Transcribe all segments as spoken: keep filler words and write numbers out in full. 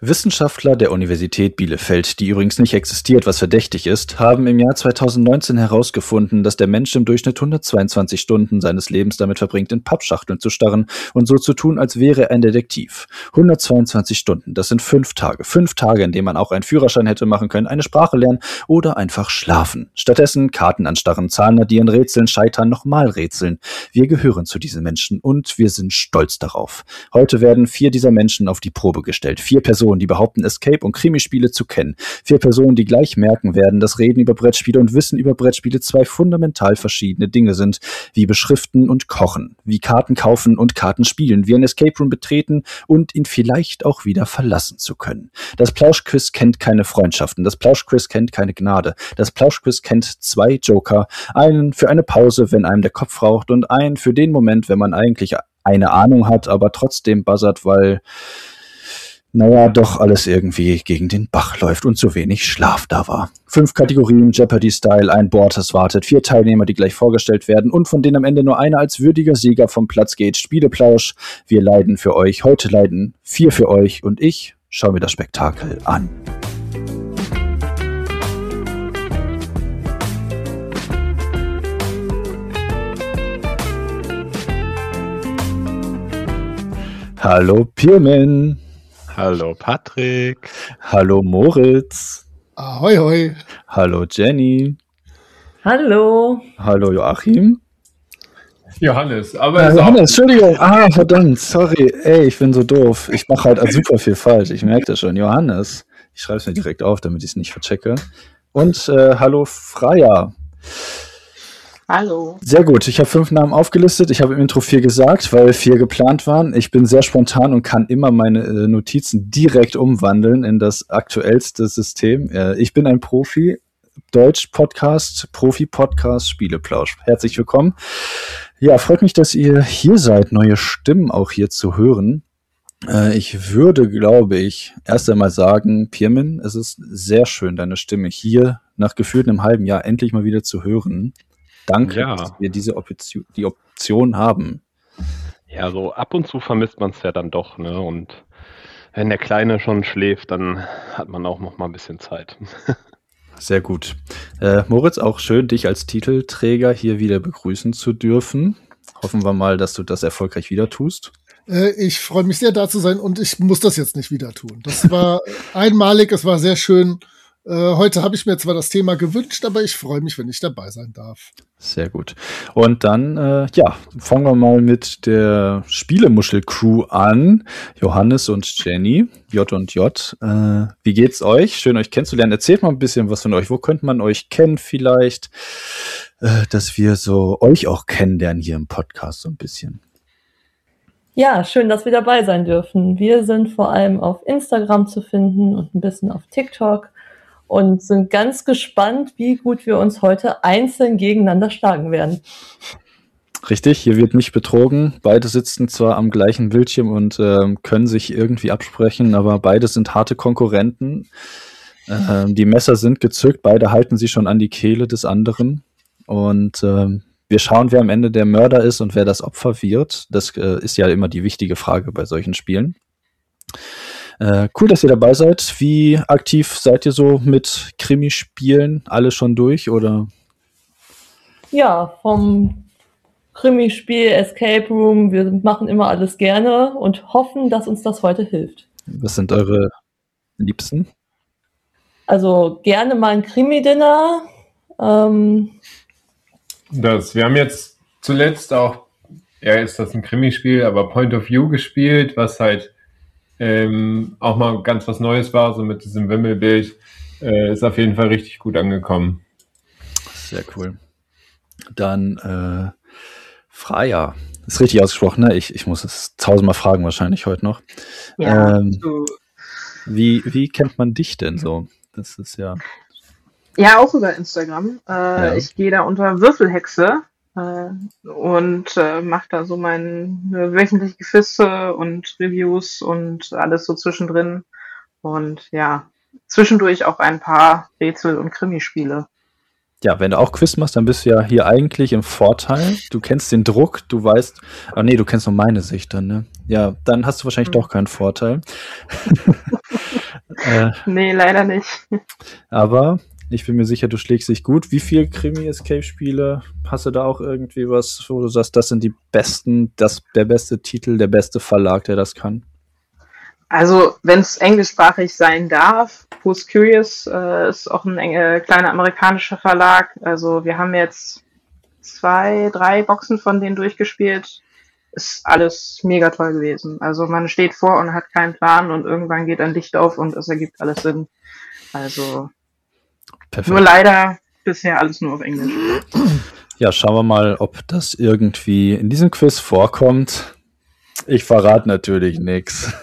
Wissenschaftler der Universität Bielefeld, die übrigens nicht existiert, was verdächtig ist, haben im Jahr zweitausendneunzehn herausgefunden, dass der Mensch im Durchschnitt hundertzweiundzwanzig Stunden seines Lebens damit verbringt, in Pappschachteln zu starren und so zu tun, als wäre er ein Detektiv. hundertzweiundzwanzig Stunden, das sind fünf Tage. Fünf Tage, in denen man auch einen Führerschein hätte machen können, eine Sprache lernen oder einfach schlafen. Stattdessen Karten anstarren, Zahlen addieren, rätseln, scheitern, nochmal rätseln. Wir gehören zu diesen Menschen und wir sind stolz darauf. Heute werden vier dieser Menschen auf die Probe gestellt. Vier Personen, die behaupten, Escape- und Krimispiele zu kennen. Vier Personen, die gleich merken werden, dass Reden über Brettspiele und Wissen über Brettspiele zwei fundamental verschiedene Dinge sind, wie Beschriften und Kochen, wie Karten kaufen und Karten spielen, wie ein Escape Room betreten und ihn vielleicht auch wieder verlassen zu können. Das Plauschquiz kennt keine Freundschaften, das Plauschquiz kennt keine Gnade, das Plauschquiz kennt zwei Joker, einen für eine Pause, wenn einem der Kopf raucht und einen für den Moment, wenn man eigentlich eine Ahnung hat, aber trotzdem buzzert, weil naja, doch alles irgendwie gegen den Bach läuft und zu wenig Schlaf da war. Fünf Kategorien, Jeopardy-Style, ein Board, das wartet, vier Teilnehmer, die gleich vorgestellt werden und von denen am Ende nur einer als würdiger Sieger vom Platz geht. Spieleplausch, wir leiden für euch, heute leiden vier für euch und ich schaue mir das Spektakel an. Hallo Pirmin. Hallo Patrick. Hallo Moritz. Ahoi, hoi. Hallo Jenny. Hallo. Hallo Joachim. Johannes, aber ja, Johannes, Entschuldigung. Ah, verdammt, sorry. Ey, ich bin so doof. Ich mache halt super viel falsch. Ich merke das schon. Johannes. Ich schreibe es mir direkt auf, damit ich es nicht verchecke. Und äh, hallo Freya. Hallo. Sehr gut, ich habe fünf Namen aufgelistet. Ich habe im Intro vier gesagt, weil vier geplant waren. Ich bin sehr spontan und kann immer meine äh, Notizen direkt umwandeln in das aktuellste System. Äh, ich bin ein Profi, Deutsch-Podcast, Profi-Podcast, Spieleplausch. Herzlich willkommen. Ja, freut mich, dass ihr hier seid, neue Stimmen auch hier zu hören. Äh, ich würde, glaube ich, erst einmal sagen, Pirmin, es ist sehr schön, deine Stimme hier nach gefühlt einem halben Jahr endlich mal wieder zu hören. Danke, ja. Dass wir diese Option, die Option haben. Ja, so ab und zu vermisst man es ja dann doch, ne? Und wenn der Kleine schon schläft, dann hat man auch noch mal ein bisschen Zeit. Sehr gut. Äh, Moritz, auch schön, dich als Titelträger hier wieder begrüßen zu dürfen. Hoffen wir mal, dass du das erfolgreich wieder tust. Äh, ich freue mich sehr, da zu sein und ich muss das jetzt nicht wieder tun. Das war einmalig, es war sehr schön. Äh, heute habe ich mir zwar das Thema gewünscht, aber ich freue mich, wenn ich dabei sein darf. Sehr gut. Und dann, äh, ja, fangen wir mal mit der Spielemuschel-Crew an. Johannes und Jenny, J und J. Äh, wie geht's euch? Schön, euch kennenzulernen. Erzählt mal ein bisschen was von euch. Wo könnte man euch kennen vielleicht? Äh, dass wir so euch auch kennenlernen hier im Podcast so ein bisschen. Ja, schön, dass wir dabei sein dürfen. Wir sind vor allem auf Instagram zu finden und ein bisschen auf TikTok. Und sind ganz gespannt, wie gut wir uns heute einzeln gegeneinander schlagen werden. Richtig, hier wird nicht betrogen. Beide sitzen zwar am gleichen Bildschirm und äh, können sich irgendwie absprechen, aber beide sind harte Konkurrenten. Äh, die Messer sind gezückt, beide halten sie schon an die Kehle des anderen. Und äh, wir schauen, wer am Ende der Mörder ist und wer das Opfer wird. Das äh, ist ja immer die wichtige Frage bei solchen Spielen. Äh, cool, dass ihr dabei seid. Wie aktiv seid ihr so mit Krimispielen? Alle schon durch, oder? Ja, vom Krimispiel, Escape Room, wir machen immer alles gerne und hoffen, dass uns das heute hilft. Was sind eure Liebsten? Also gerne mal ein Krimi-Dinner. Ähm, das, wir haben jetzt zuletzt auch, ja, ist das ein Krimispiel, aber Point of View gespielt, was halt Ähm, auch mal ganz was Neues war, so mit diesem Wimmelbild, äh, ist auf jeden Fall richtig gut angekommen. Sehr cool. Dann äh, Freya, ist richtig ausgesprochen, ne? Ich, ich muss es tausendmal fragen wahrscheinlich heute noch. Ja, ähm, so. wie, wie kennt man dich denn so? Das ist ja... Ja, auch über Instagram. Äh, ja. Ich gehe da unter Würfelhexe äh, und äh, mache da so meine wöchentliche Quizze und Reviews und alles so zwischendrin. Und ja, zwischendurch auch ein paar Rätsel- und Krimispiele. Ja, wenn du auch Quiz machst, dann bist du ja hier eigentlich im Vorteil. Du kennst den Druck, du weißt, ah nee, du kennst nur meine Sicht dann, ne? Ja, dann hast du wahrscheinlich mhm. doch keinen Vorteil. Äh, Nee, leider nicht. aber ich bin mir sicher, du schlägst dich gut. Wie viel Krimi-Escape-Spiele hast du da auch irgendwie was, wo du sagst, das sind die besten, das, der beste Titel, der beste Verlag, der das kann? Also, wenn es englischsprachig sein darf, Who's Curious äh, ist auch ein äh, kleiner amerikanischer Verlag. Also, wir haben jetzt zwei, drei Boxen von denen durchgespielt. Ist alles mega toll gewesen. Also, man steht vor und hat keinen Plan und irgendwann geht ein Licht auf und es ergibt alles Sinn. Also, Perfekt. nur leider bisher alles nur auf Englisch. Ja, schauen wir mal, ob das irgendwie in diesem Quiz vorkommt. Ich verrate natürlich nichts.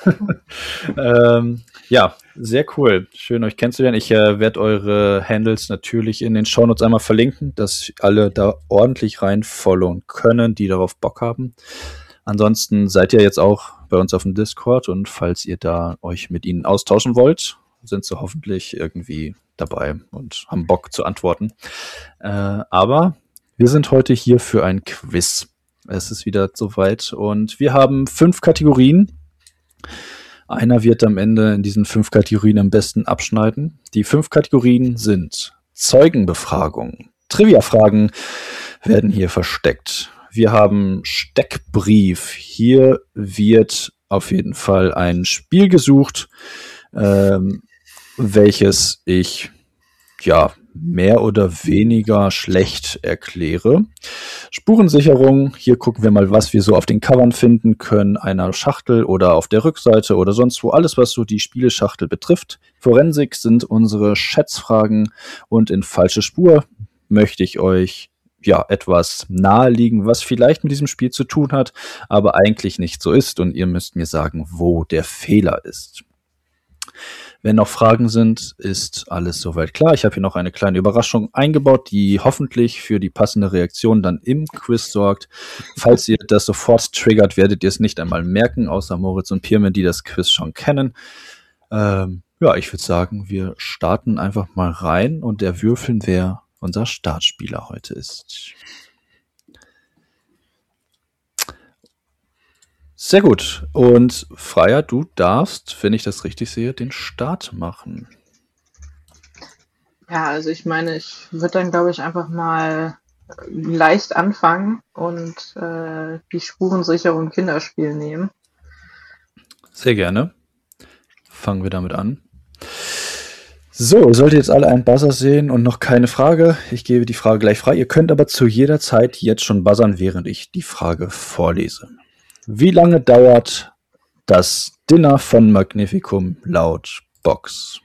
ähm, ja, sehr cool. Schön, euch kennenzulernen. Ich äh, werde eure Handles natürlich in den Shownotes einmal verlinken, dass alle da ordentlich rein followen können, die darauf Bock haben. Ansonsten seid ihr jetzt auch bei uns auf dem Discord und falls ihr da euch mit ihnen austauschen wollt, sind sie hoffentlich irgendwie dabei und haben Bock zu antworten. Äh, aber wir sind heute hier für ein Quiz. Es ist wieder soweit und wir haben fünf Kategorien. Einer wird am Ende in diesen fünf Kategorien am besten abschneiden. Die fünf Kategorien sind Zeugenbefragung. Trivia-Fragen werden hier versteckt. Wir haben Steckbrief. Hier wird auf jeden Fall ein Spiel gesucht, ähm, welches ich ja mehr oder weniger schlecht erkläre. Spurensicherung, hier gucken wir mal, was wir so auf den Covern finden können, einer Schachtel oder auf der Rückseite oder sonst wo, alles, was so die Spieleschachtel betrifft. Forensik sind unsere Schätzfragen und in falsche Spur möchte ich euch ja etwas naheliegen, was vielleicht mit diesem Spiel zu tun hat, aber eigentlich nicht so ist und ihr müsst mir sagen, wo der Fehler ist. Wenn noch Fragen sind, ist alles soweit klar. Ich habe hier noch eine kleine Überraschung eingebaut, die hoffentlich für die passende Reaktion dann im Quiz sorgt. Falls ihr das sofort triggert, werdet ihr es nicht einmal merken, außer Moritz und Pirmin, die das Quiz schon kennen. Ähm, ja, ich würde sagen, wir starten einfach mal rein und erwürfeln, wer unser Startspieler heute ist. Sehr gut. Und Freya, du darfst, wenn ich das richtig sehe, den Start machen. Ja, also ich meine, ich würde dann, glaube ich, einfach mal leicht anfangen und äh, die Spurensicherung Kinderspiel nehmen. Sehr gerne. Fangen wir damit an. So, solltet jetzt alle einen Buzzer sehen und noch keine Frage. Ich gebe die Frage gleich frei. Ihr könnt aber zu jeder Zeit jetzt schon buzzern, während ich die Frage vorlese. Wie lange dauert das Dinner von Magnificum laut Box?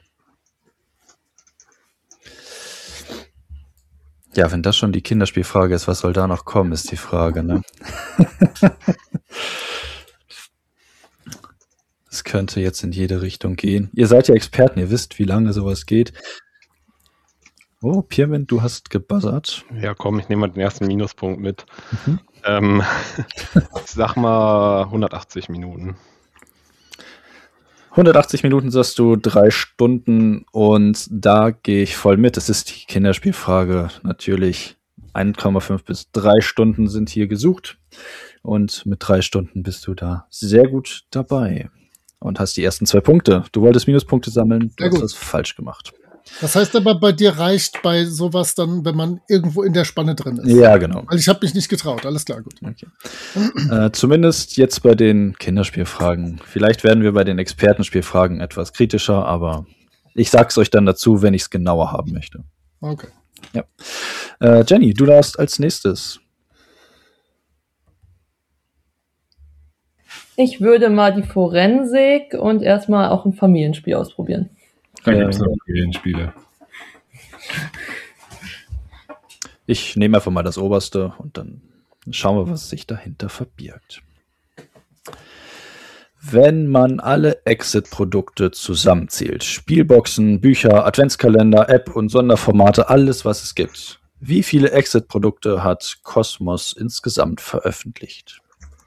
Ja, wenn das schon die Kinderspielfrage ist, was soll da noch kommen, ist die Frage, ne? Es könnte jetzt in jede Richtung gehen. Ihr seid ja Experten, ihr wisst, wie lange sowas geht. Oh, Pirmin, du hast gebuzzert. Ja, komm, ich nehme mal den ersten Minuspunkt mit. Mhm. Ähm, ich sag mal hundertachtzig Minuten. hundertachtzig Minuten sagst du, drei Stunden und da gehe ich voll mit. Es ist die Kinderspielfrage. Natürlich eins Komma fünf bis drei Stunden sind hier gesucht und mit drei Stunden bist du da sehr gut dabei und hast die ersten zwei Punkte. Du wolltest Minuspunkte sammeln, du Sehr hast gut. das falsch gemacht. Das heißt aber, bei dir reicht bei sowas dann, wenn man irgendwo in der Spanne drin ist. Ja, genau. Weil ich habe mich nicht getraut. Alles klar, gut. Okay. äh, zumindest jetzt bei den Kinderspielfragen. Vielleicht werden wir bei den Expertenspielfragen etwas kritischer, aber ich sag's euch dann dazu, wenn ich es genauer haben möchte. Okay. Ja. Äh, Jenny, du darfst als nächstes. Ich würde mal die Forensik und erstmal auch ein Familienspiel ausprobieren. Da Ähm, gibt es noch Familienspiele. Ich nehme einfach mal das Oberste und dann schauen wir, was sich dahinter verbirgt. Wenn man alle Exit-Produkte zusammenzählt, Spielboxen, Bücher, Adventskalender, App und Sonderformate, alles, was es gibt, wie viele Exit-Produkte hat Kosmos insgesamt veröffentlicht?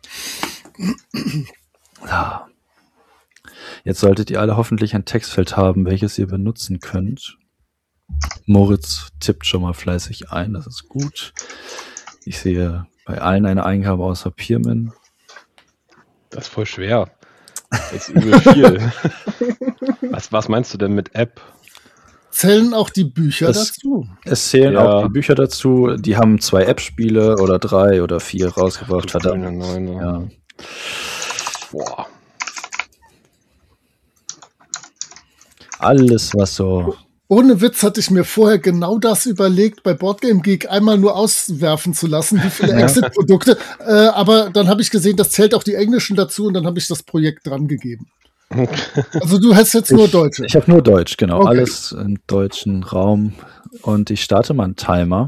Ah. Jetzt solltet ihr alle hoffentlich ein Textfeld haben, welches ihr benutzen könnt. Moritz tippt schon mal fleißig ein, das ist gut. Ich sehe bei allen eine Eingabe außer Pirmin. Das ist voll schwer. Das ist übel viel. Was, was meinst du denn mit App? Zählen auch die Bücher Es- dazu? Es zählen Ja. auch die Bücher dazu. Die haben zwei App-Spiele oder drei oder vier rausgebracht. Verdammt. Neune. Ja. Boah. Alles, was so. Ohne Witz hatte ich mir vorher genau das überlegt, bei Boardgame Geek einmal nur auswerfen zu lassen, wie viele Ja. Exit-Produkte. Äh, aber dann habe ich gesehen, das zählt auch die Englischen dazu und dann habe ich das Projekt dran gegeben. Also du hast jetzt nur Deutsche. Ich habe nur Deutsch, genau. Okay. Alles im deutschen Raum. Und ich starte mal einen Timer.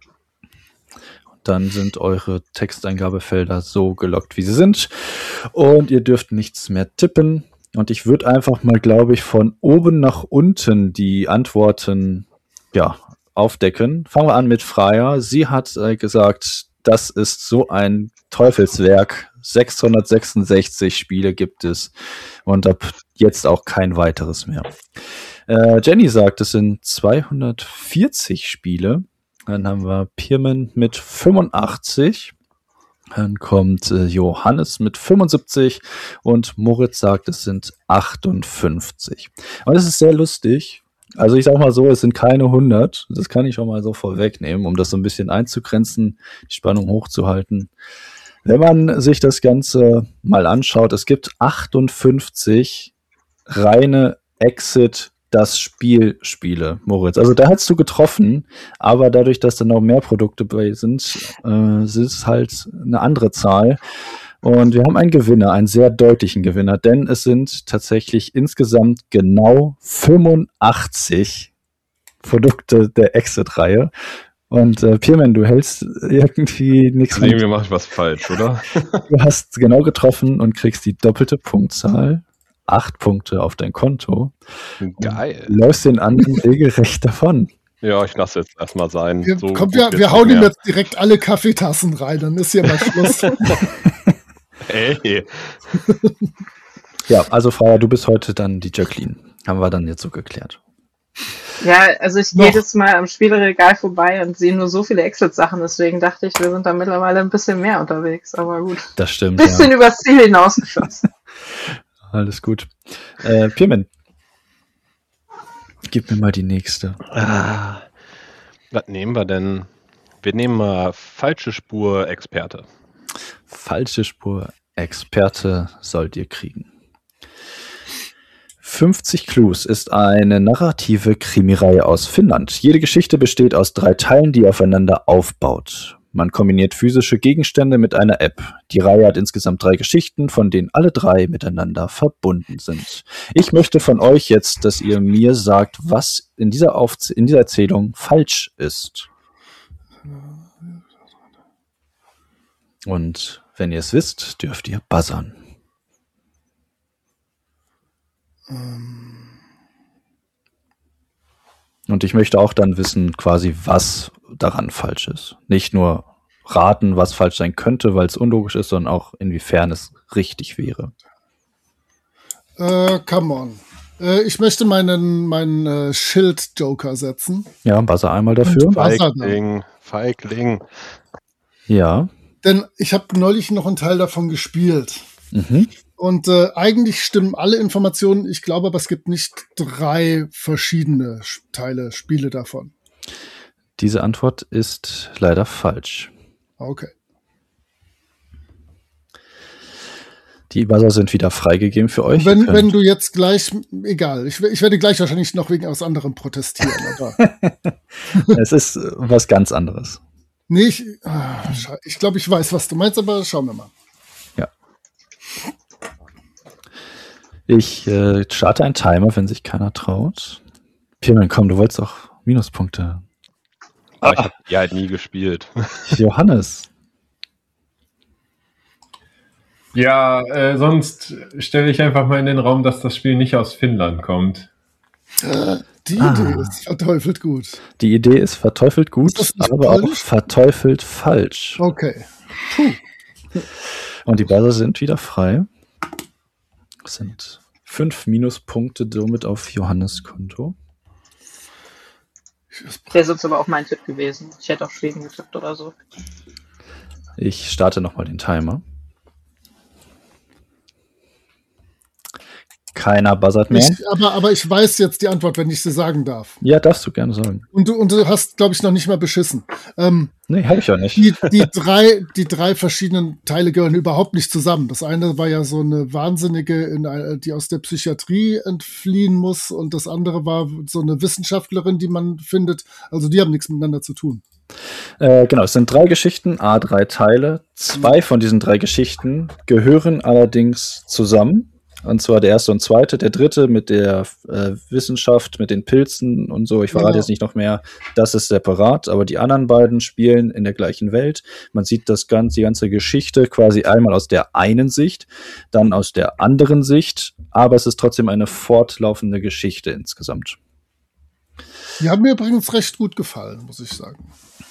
Dann sind eure Texteingabefelder so gelockt, wie sie sind. Und ihr dürft nichts mehr tippen. Und ich würde einfach mal, glaube ich, von oben nach unten die Antworten ja, aufdecken. Fangen wir an mit Freya. Sie hat äh, gesagt, das ist so ein Teufelswerk. sechshundertsechsundsechzig Spiele gibt es und ab jetzt auch kein weiteres mehr. Äh, Jenny sagt, es sind zweihundertvierzig Spiele. Dann haben wir Pirman mit fünfundachtzig. Dann kommt äh, Johannes mit fünfundsiebzig und Moritz sagt, es sind achtundfünfzig. Und das ist sehr lustig. Also ich sag mal so, es sind keine hundert. Das kann ich schon mal so vorwegnehmen, um das so ein bisschen einzugrenzen, die Spannung hochzuhalten. Wenn man sich das Ganze mal anschaut, es gibt achtundfünfzig reine Exit das Spiel Spiele, Moritz. Also da hast du getroffen, aber dadurch, dass da noch mehr Produkte bei sind, äh, ist es halt eine andere Zahl. Und wir haben einen Gewinner, einen sehr deutlichen Gewinner, denn es sind tatsächlich insgesamt genau fünfundachtzig Produkte der Exit-Reihe. Und äh, Pirman, du hältst irgendwie nichts mit. Irgendwie mache ich was falsch, oder? Du hast genau getroffen und kriegst die doppelte Punktzahl. Acht Punkte auf dein Konto. Geil. Läufst den anderen regelrecht davon. Ja, ich lasse jetzt erstmal sein. Wir, So komm, gut wir, wird's wir hauen nicht ihm mehr. jetzt direkt alle Kaffeetassen rein, dann ist hier mal Schluss. Ey. Ja, also Freya, du bist heute dann die Jacqueline. Haben wir dann jetzt so geklärt. Ja, also ich Noch. gehe jedes Mal am Spielregal vorbei und sehe nur so viele Exit-Sachen, deswegen dachte ich, wir sind da mittlerweile ein bisschen mehr unterwegs, aber gut. Das stimmt. Bisschen Ja. übers Ziel hinausgeschossen. Alles gut. Äh, Pirman. Gib mir mal die nächste. Ah, was nehmen wir denn? Wir nehmen mal falsche Spur Experte. Falsche Spur. Experte sollt ihr kriegen. fünfzig Clues ist eine narrative Krimireihe aus Finnland. Jede Geschichte besteht aus drei Teilen, die aufeinander aufbaut. Man kombiniert physische Gegenstände mit einer App. Die Reihe hat insgesamt drei Geschichten, von denen alle drei miteinander verbunden sind. Ich möchte von euch jetzt, dass ihr mir sagt, was in dieser, Aufz- in dieser Erzählung falsch ist. Und wenn ihr es wisst, dürft ihr buzzern. Und ich möchte auch dann wissen, quasi, was daran falsch ist. Nicht nur raten, was falsch sein könnte, weil es unlogisch ist, sondern auch inwiefern es richtig wäre. äh, come on. Äh, ich möchte meinen, meinen äh, Schild-Joker setzen. Ja, buzzer einmal dafür. Und was? Feigling, Feigling. Ja. Denn ich habe neulich noch einen Teil davon gespielt. Mhm. Und äh, eigentlich stimmen alle Informationen. Ich glaube aber, es gibt nicht drei verschiedene Sch- Teile, Spiele davon. Diese Antwort ist leider falsch. Okay. Die Buzzer sind wieder freigegeben für euch. Und wenn, Ihr könnt- wenn du jetzt gleich, egal, ich, ich werde gleich wahrscheinlich noch wegen was anderem protestieren. Aber es ist äh, was ganz anderes. nee, ich, ah, sche- ich glaube, ich weiß, was du meinst, aber schauen wir mal. Ja. Ich äh, starte einen Timer, wenn sich keiner traut. Pirman, komm, du wolltest auch Minuspunkte. Aber ich habe die halt nie gespielt. Johannes. Ja, äh, sonst stelle ich einfach mal in den Raum, dass das Spiel nicht aus Finnland kommt. Die Ah. Idee ist verteufelt gut. Die Idee ist verteufelt gut, Ist das nicht aber auch polnisch? verteufelt falsch. Okay. Und die Buzzer sind wieder frei. Das sind fünf Minuspunkte somit auf Johannes Konto. Der ist jetzt aber auch mein Tipp gewesen. Ich hätte auf Schweden getippt oder so. Ich starte nochmal den Timer. Keiner buzzert mehr. Ich, aber, aber ich weiß jetzt die Antwort, wenn ich sie sagen darf. Ja, darfst du gerne sagen. Und du, und du hast, glaube ich, noch nicht mal beschissen. Ähm, Nee, habe ich ja nicht. die, die, drei, die drei verschiedenen Teile gehören überhaupt nicht zusammen. Das eine war ja so eine Wahnsinnige, in, eine- die aus der Psychiatrie entfliehen muss. Und das andere war so eine Wissenschaftlerin, die man findet. Also die haben nichts miteinander zu tun. Äh, genau, es sind drei Geschichten, a drei Teile. Zwei von diesen drei Geschichten gehören allerdings zusammen. Und zwar der erste und zweite. Der dritte mit der äh, Wissenschaft, mit den Pilzen und so. Ich verrate Genau. jetzt nicht noch mehr. Das ist separat. Aber die anderen beiden spielen in der gleichen Welt. Man sieht das ganze, die ganze Geschichte quasi einmal aus der einen Sicht, dann aus der anderen Sicht. Aber es ist trotzdem eine fortlaufende Geschichte insgesamt. Die haben mir übrigens recht gut gefallen, muss ich sagen.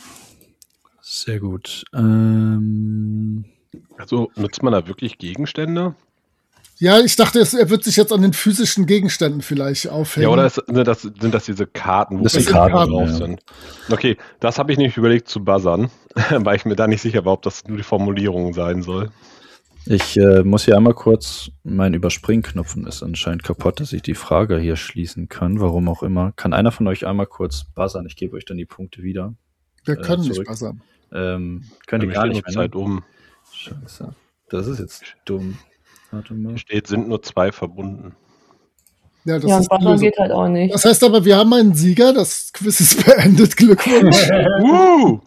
Sehr gut. Ähm, Also nutzt man da wirklich Gegenstände? Ja, ich dachte, es, er wird sich jetzt an den physischen Gegenständen vielleicht aufhängen. Ja, oder ist, sind, das, sind das diese Karten, wo Das sind Bilder Karten, drauf ja. sind? Okay, das habe ich nicht überlegt zu buzzern, weil ich mir da nicht sicher war, ob das nur die Formulierung sein soll. Ich äh, muss hier einmal kurz, mein Überspringknopf ist anscheinend kaputt, dass ich die Frage hier schließen kann, warum auch immer. Kann einer von euch einmal kurz buzzern? Ich gebe euch dann die Punkte wieder. Wir äh, können nicht zurück. buzzern. Ähm, könnt ihr Mir gar steht nicht nur mehr. Zeit Ne? um. Scheiße. Das ist jetzt dumm. Warte mal. Hier steht, sind nur zwei verbunden. Ja, das Ja, ist und die Buzzern Lösung. geht halt auch nicht. Das heißt aber, wir haben einen Sieger. Das Quiz ist beendet. Glückwunsch. Uh!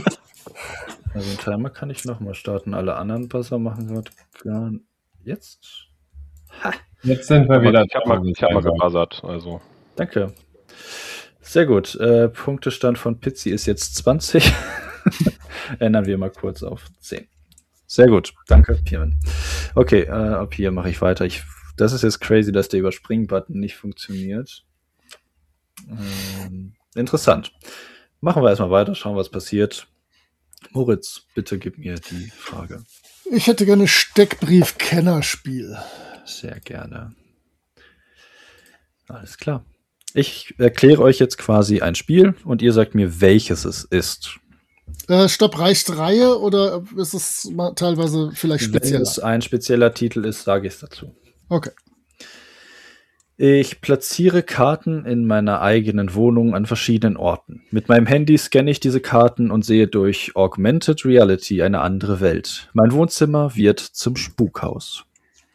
Also den Timer kann ich nochmal starten. Alle anderen Buzzer machen gerade gar jetzt. Ha! Jetzt sind wir wieder Ich habe mal, ich hab mal also. gebuzzert. Also. Danke. Sehr gut. Äh, Punktestand von Pizzi ist jetzt zwanzig. Ändern wir mal kurz auf zehn. Sehr gut. Danke, Pirmin. Okay, äh, ab hier mache ich weiter. Ich, das ist jetzt crazy, dass der Überspringen-Button nicht funktioniert. Ähm, interessant. Machen wir erstmal weiter, schauen, was passiert. Moritz, bitte gib mir die Frage. Ich hätte gerne Steckbrief-Kennerspiel. Sehr gerne. Alles klar. Ich erkläre euch jetzt quasi ein Spiel und ihr sagt mir, welches es ist. Äh, Stopp, reicht Reihe oder ist es mal teilweise vielleicht Wenn spezieller? es ein spezieller Titel ist, sage ich es dazu. Okay. Ich platziere Karten in meiner eigenen Wohnung an verschiedenen Orten. Mit meinem Handy scanne ich diese Karten und sehe durch Augmented Reality eine andere Welt. Mein Wohnzimmer wird zum Spukhaus.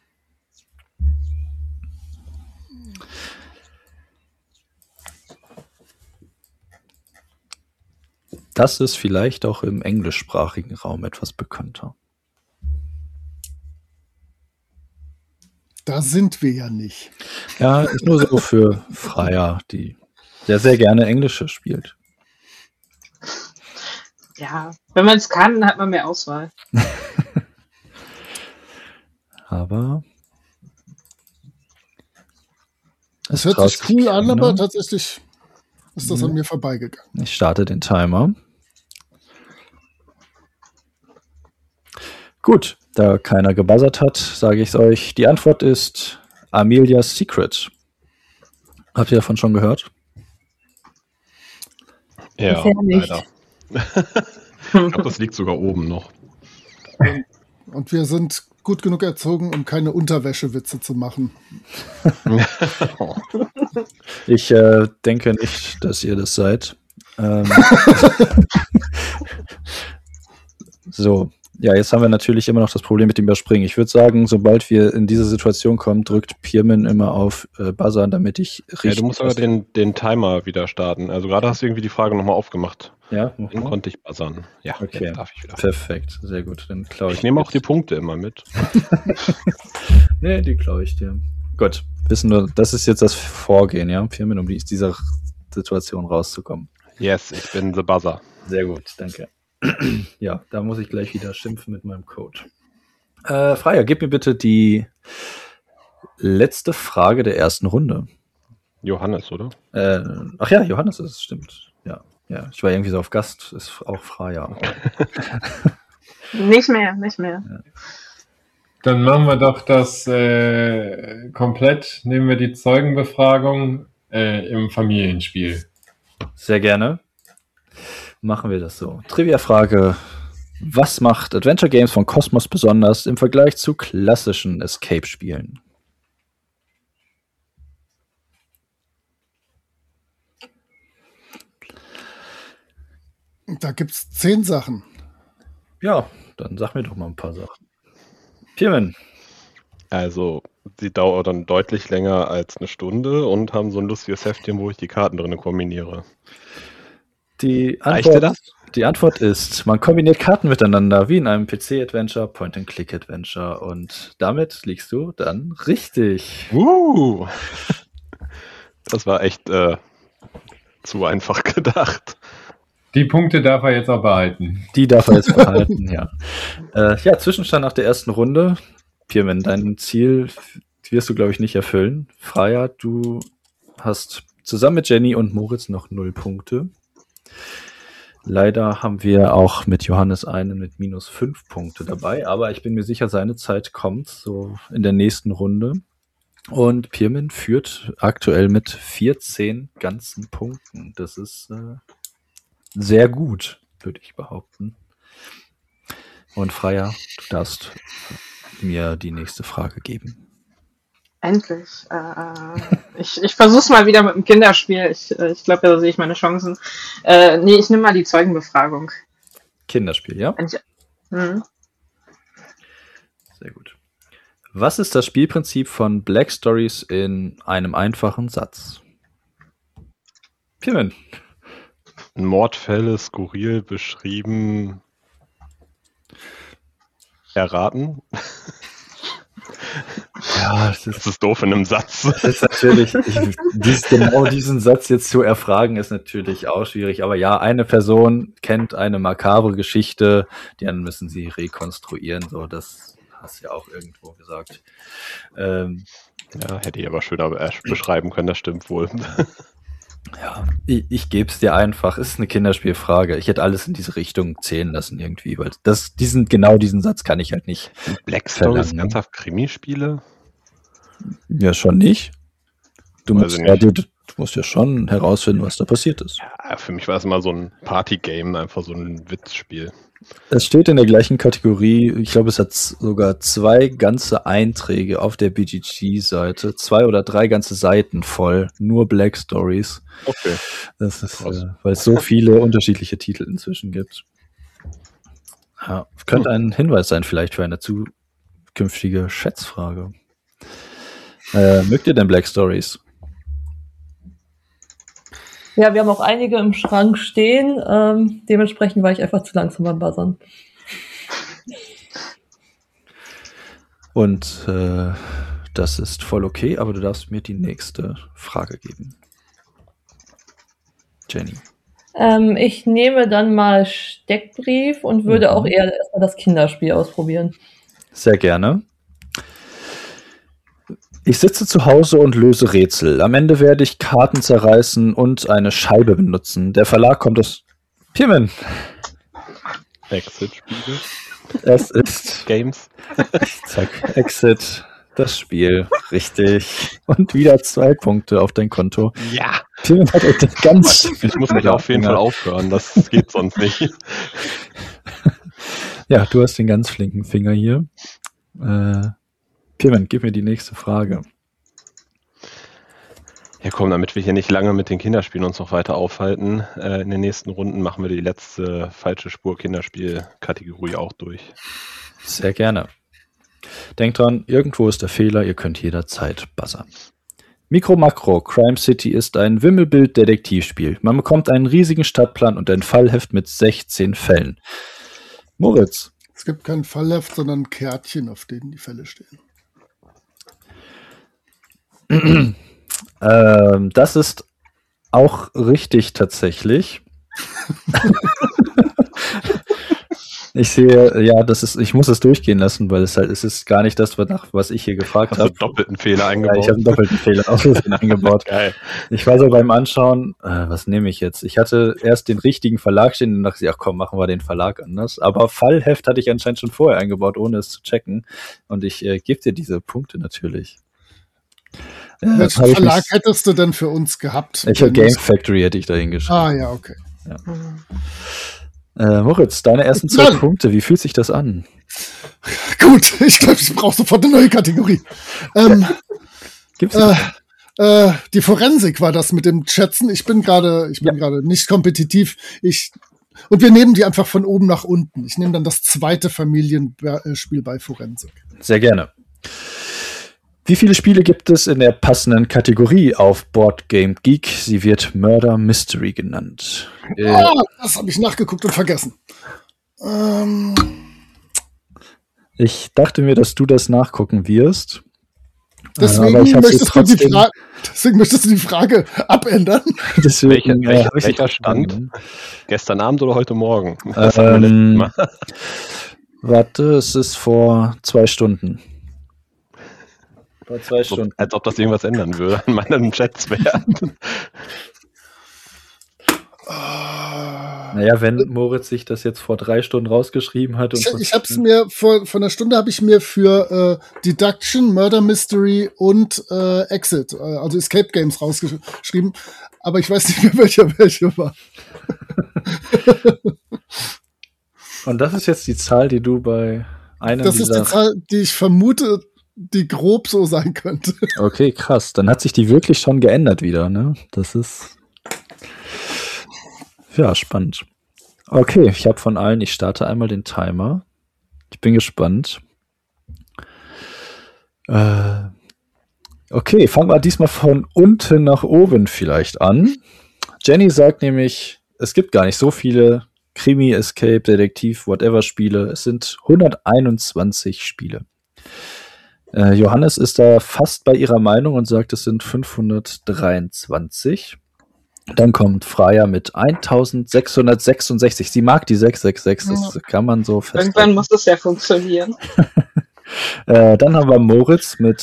Das ist vielleicht auch im englischsprachigen Raum etwas bekannter. Da sind wir ja nicht. Ja, ist nur so für Freier, die der sehr gerne Englische spielt. Ja, wenn man es kann, hat man mehr Auswahl. Aber Das hört traut sich cool an, keiner. aber tatsächlich ist das an mir vorbeigegangen. Ich starte den Timer. Gut, da keiner gebuzzert hat, sage ich es euch. Die Antwort ist Amelia's Secret. Habt ihr davon schon gehört? Ja, Bisher nicht. leider. Ich glaube, das liegt sogar oben noch. Und wir sind gut genug erzogen, um keine Unterwäschewitze zu machen. Ich äh, denke nicht, dass ihr das seid. Ähm, so, ja, jetzt haben wir natürlich immer noch das Problem mit dem Überspringen. Ich würde sagen, sobald wir in diese Situation kommen, drückt Pirmin immer auf äh, Buzzern, damit ich richtig... Ja, du musst aber den, den Timer wieder starten. Also gerade hast du irgendwie die Frage nochmal aufgemacht. Ja, mach Den mal. konnte ich buzzern. Ja, Okay. jetzt darf ich wieder. Perfekt, sehr gut. Dann klaue ich, Ich nehme auch die jetzt. Punkte immer mit. Nee, die klaue ich dir. Gut, wissen wir, das ist jetzt das Vorgehen, ja, Pirmin, um aus dieser Situation rauszukommen. Yes, ich bin the buzzer. Sehr gut, danke. Ja, da muss ich gleich wieder schimpfen mit meinem Code. Äh, Freier, gib mir bitte die letzte Frage der ersten Runde. Johannes, oder? Äh, ach ja, Johannes ist es, stimmt. Ja, ja, ich war irgendwie so auf Gast, ist auch Freier. Nicht mehr, nicht mehr. Dann machen wir doch das äh, komplett, nehmen wir die Zeugenbefragung äh, im Familienspiel. Sehr gerne. Machen wir das so. Trivia-Frage. Was macht Adventure Games von Cosmos besonders im Vergleich zu klassischen Escape-Spielen? Da gibt's zehn Sachen. Ja, dann sag mir doch mal ein paar Sachen. Pirmin. Also, die dauern dann deutlich länger als eine Stunde und haben so ein lustiges Heftchen, wo ich die Karten drin kombiniere. Die Reicht dir Antwort, das? die Antwort ist, man kombiniert Karten miteinander, wie in einem P C-Adventure, Point-and-Click-Adventure. Und damit liegst du dann richtig. Uh, das war echt äh, zu einfach gedacht. Die Punkte darf er jetzt auch behalten. Die darf er jetzt behalten, ja. Äh, ja, Zwischenstand nach der ersten Runde. Pirmin, dein Ziel wirst du, glaube ich, nicht erfüllen. Freya, du hast zusammen mit Jenny und Moritz noch null Punkte. Leider haben wir auch mit Johannes einen mit minus fünf Punkte dabei, aber ich bin mir sicher, seine Zeit kommt so in der nächsten Runde. Und Pirmin führt aktuell mit vierzehn ganzen Punkten. Das ist äh, sehr gut, würde ich behaupten. Und Freya, du darfst mir die nächste Frage geben. Endlich. Äh, ich ich versuche es mal wieder mit dem Kinderspiel. Ich, äh, ich glaube, da sehe ich meine Chancen. Äh, nee, ich nehme mal die Zeugenbefragung. Kinderspiel, ja? Wenn ich, hm. Sehr gut. Was ist das Spielprinzip von Black Stories in einem einfachen Satz? Pirmin. Mordfälle skurril beschrieben, erraten. Ja, das Das ist, ist doof in einem Satz. das ist natürlich, ich, dies, genau diesen Satz jetzt zu erfragen, ist natürlich auch schwierig. Aber ja, eine Person kennt eine makabre Geschichte, die dann müssen sie rekonstruieren. So, das hast du ja auch irgendwo gesagt. Ähm, Ja, hätte ich aber schöner beschreiben können, das stimmt wohl. ja, ich, ich gebe es dir einfach. Es ist eine Kinderspielfrage. Ich hätte alles in diese Richtung zählen lassen irgendwie, weil das, diesen, genau diesen Satz kann ich halt nicht. Black Stories, Verlangen. ernsthaft Krimispiele? Ja, schon nicht. Du Weiß musst, ich ja, nicht. du, du musst ja schon herausfinden, was da passiert ist. Ja, für mich war es immer so ein Partygame, einfach so ein Witzspiel. Es steht in der gleichen Kategorie. Ich glaube, es hat z- sogar zwei ganze Einträge auf der B G G-Seite. Zwei oder drei ganze Seiten voll. Nur Black Stories. Okay. Das ist, Krass. äh, weil es so viele unterschiedliche Titel inzwischen gibt. Ja, könnte ein Hinweis sein vielleicht für eine zukünftige Schätzfrage. Äh, mögt ihr denn Black Stories? Ja, wir haben auch einige im Schrank stehen. Ähm, dementsprechend war ich einfach zu langsam beim Buzzern. Und äh, das ist voll okay, aber du darfst mir die nächste Frage geben. Jenny. Ähm, ich nehme dann mal Steckbrief und würde Mhm. auch eher erstmal das Kinderspiel ausprobieren. Sehr gerne. Ich sitze zu Hause und löse Rätsel. Am Ende werde ich Karten zerreißen und eine Scheibe benutzen. Der Verlag kommt aus Pirmin. Exit-Spiele, Es ist Games. zack, Exit, das Spiel. Richtig. Und wieder zwei Punkte auf dein Konto. Ja! Pirmin hat etwas ganz... Ich muss mich auf jeden Fall aufhören, das geht sonst nicht. Ja, du hast den ganz flinken Finger hier. Äh, Pirmin, gib mir die nächste Frage. Ja komm, damit wir hier nicht lange mit den Kinderspielen uns noch weiter aufhalten, äh, in den nächsten Runden machen wir die letzte falsche Spur Kinderspiel-Kategorie auch durch. Sehr gerne. Denkt dran, irgendwo ist der Fehler, ihr könnt jederzeit buzzern. Mikro Makro Crime City ist ein Wimmelbild-Detektivspiel. Man bekommt einen riesigen Stadtplan und ein Fallheft mit sechzehn Fällen. Moritz, Es gibt kein Fallleft, sondern Kärtchen, auf denen die Fälle stehen. ähm, das ist auch richtig tatsächlich. Ich sehe, ja, das ist, ich muss es durchgehen lassen, weil es halt, es ist gar nicht das, wonach, was ich hier gefragt Hast du habe. doppelten Fehler Ja, eingebaut? ich habe einen doppelten Fehler auf Versehen eingebaut. Geil. Ich war so beim Anschauen, äh, was nehme ich jetzt? Ich hatte erst den richtigen Verlag stehen und dachte, ach komm, machen wir den Verlag anders. Aber Fallheft hatte ich anscheinend schon vorher eingebaut, ohne es zu checken. Und ich äh, gebe dir diese Punkte natürlich. Äh, Welchen hab ich Verlag mich- hättest du denn für uns gehabt? Ich habe Wenn Game es- Factory hätte ich da hingeschrieben. Ah, ja, okay. Äh, Moritz, deine ersten zwei Nein. Punkte, wie fühlt sich das an? Gut, ich glaube, ich brauche sofort eine neue Kategorie. Ähm, Gibt's äh, äh, die Forensik war das mit dem Schätzen. Ich bin gerade, ich bin Ja. gerade nicht kompetitiv. Ich Und wir nehmen die einfach von oben nach unten. Ich nehme dann das zweite Familienspiel bei Forensik. Sehr gerne. Wie viele Spiele gibt es in der passenden Kategorie auf Board Game Geek? Sie wird Murder Mystery genannt. Ah, das habe ich nachgeguckt und vergessen. Ähm, Ich dachte mir, dass du das nachgucken wirst. deswegen, Aber ich hab's möchtest jetzt du die trotzdem- Fra- deswegen möchtest du die Frage abändern. Deswegen, Welcher- äh, hab ich welcher die Stand? genommen. Gestern Abend oder heute Morgen? Das hatten wir letztes Ähm, Mal. Warte, es ist vor zwei Stunden. Vor zwei So, Stunden. als ob das irgendwas ändern würde an meinem Chatswert. Naja, wenn Moritz sich das jetzt vor drei Stunden rausgeschrieben hat. Und Ich, ich habe es mir vor, vor einer Stunde habe ich mir für äh, Deduction, Murder Mystery und äh, Exit, äh, also Escape Games rausgeschrieben. Aber ich weiß nicht mehr, welcher welche war. Und das ist jetzt die Zahl, die du bei einem Das ist dieser... die Zahl, die ich vermute, die grob so sein könnte. Okay, krass. Dann hat sich die wirklich schon geändert wieder, ne? Das ist... Ja, spannend. Okay, ich habe von allen, ich starte einmal den Timer. Ich bin gespannt. Äh, okay, fangen wir diesmal von unten nach oben vielleicht an. Jenny sagt nämlich, es gibt gar nicht so viele Krimi, Escape, Detektiv, whatever Spiele. Es sind hunderteinundzwanzig Spiele. Äh, Johannes ist da fast bei ihrer Meinung und sagt, es sind fünfhundertdreiundzwanzig. Dann kommt Freya mit eintausendsechshundertsechsundsechzig. Sie mag die sechs sechs sechs, das kann man so Irgendwann festhalten. muss es ja funktionieren. Äh, dann haben wir Moritz mit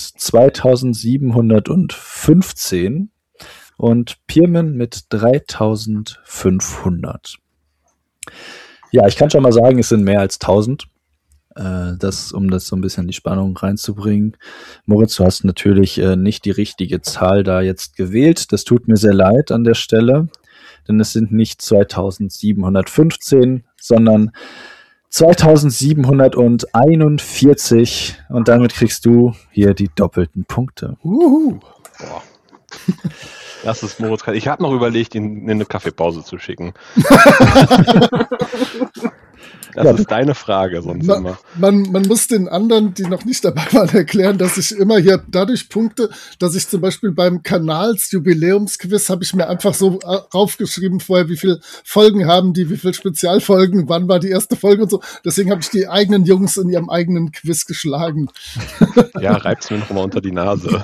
zweitausendsiebenhundertfünfzehn und Pirmin mit dreitausendfünfhundert. Ja, ich kann schon mal sagen, es sind mehr als tausend. Äh, das, um das so ein bisschen die Spannung reinzubringen. Moritz, du hast natürlich äh, nicht die richtige Zahl da jetzt gewählt. Das tut mir sehr leid an der Stelle, denn es sind nicht zweitausendsiebenhundertfünfzehn, sondern zweitausendsiebenhunderteinundvierzig und damit kriegst du hier die doppelten Punkte. Uhu. Boah. Das ist Moritz. Ich habe noch überlegt, ihn in eine Kaffeepause zu schicken. Das Ja, ist deine Frage sonst Man, immer. man, man muss den anderen, die noch nicht dabei waren, erklären, dass ich immer hier dadurch punkte, dass ich zum Beispiel beim Kanalsjubiläumsquiz habe ich mir einfach so äh, raufgeschrieben vorher, wie viele Folgen haben die, wie viele Spezialfolgen, wann war die erste Folge und so. Deswegen habe ich die eigenen Jungs in ihrem eigenen Quiz geschlagen. Ja, reib's mir noch mal unter die Nase.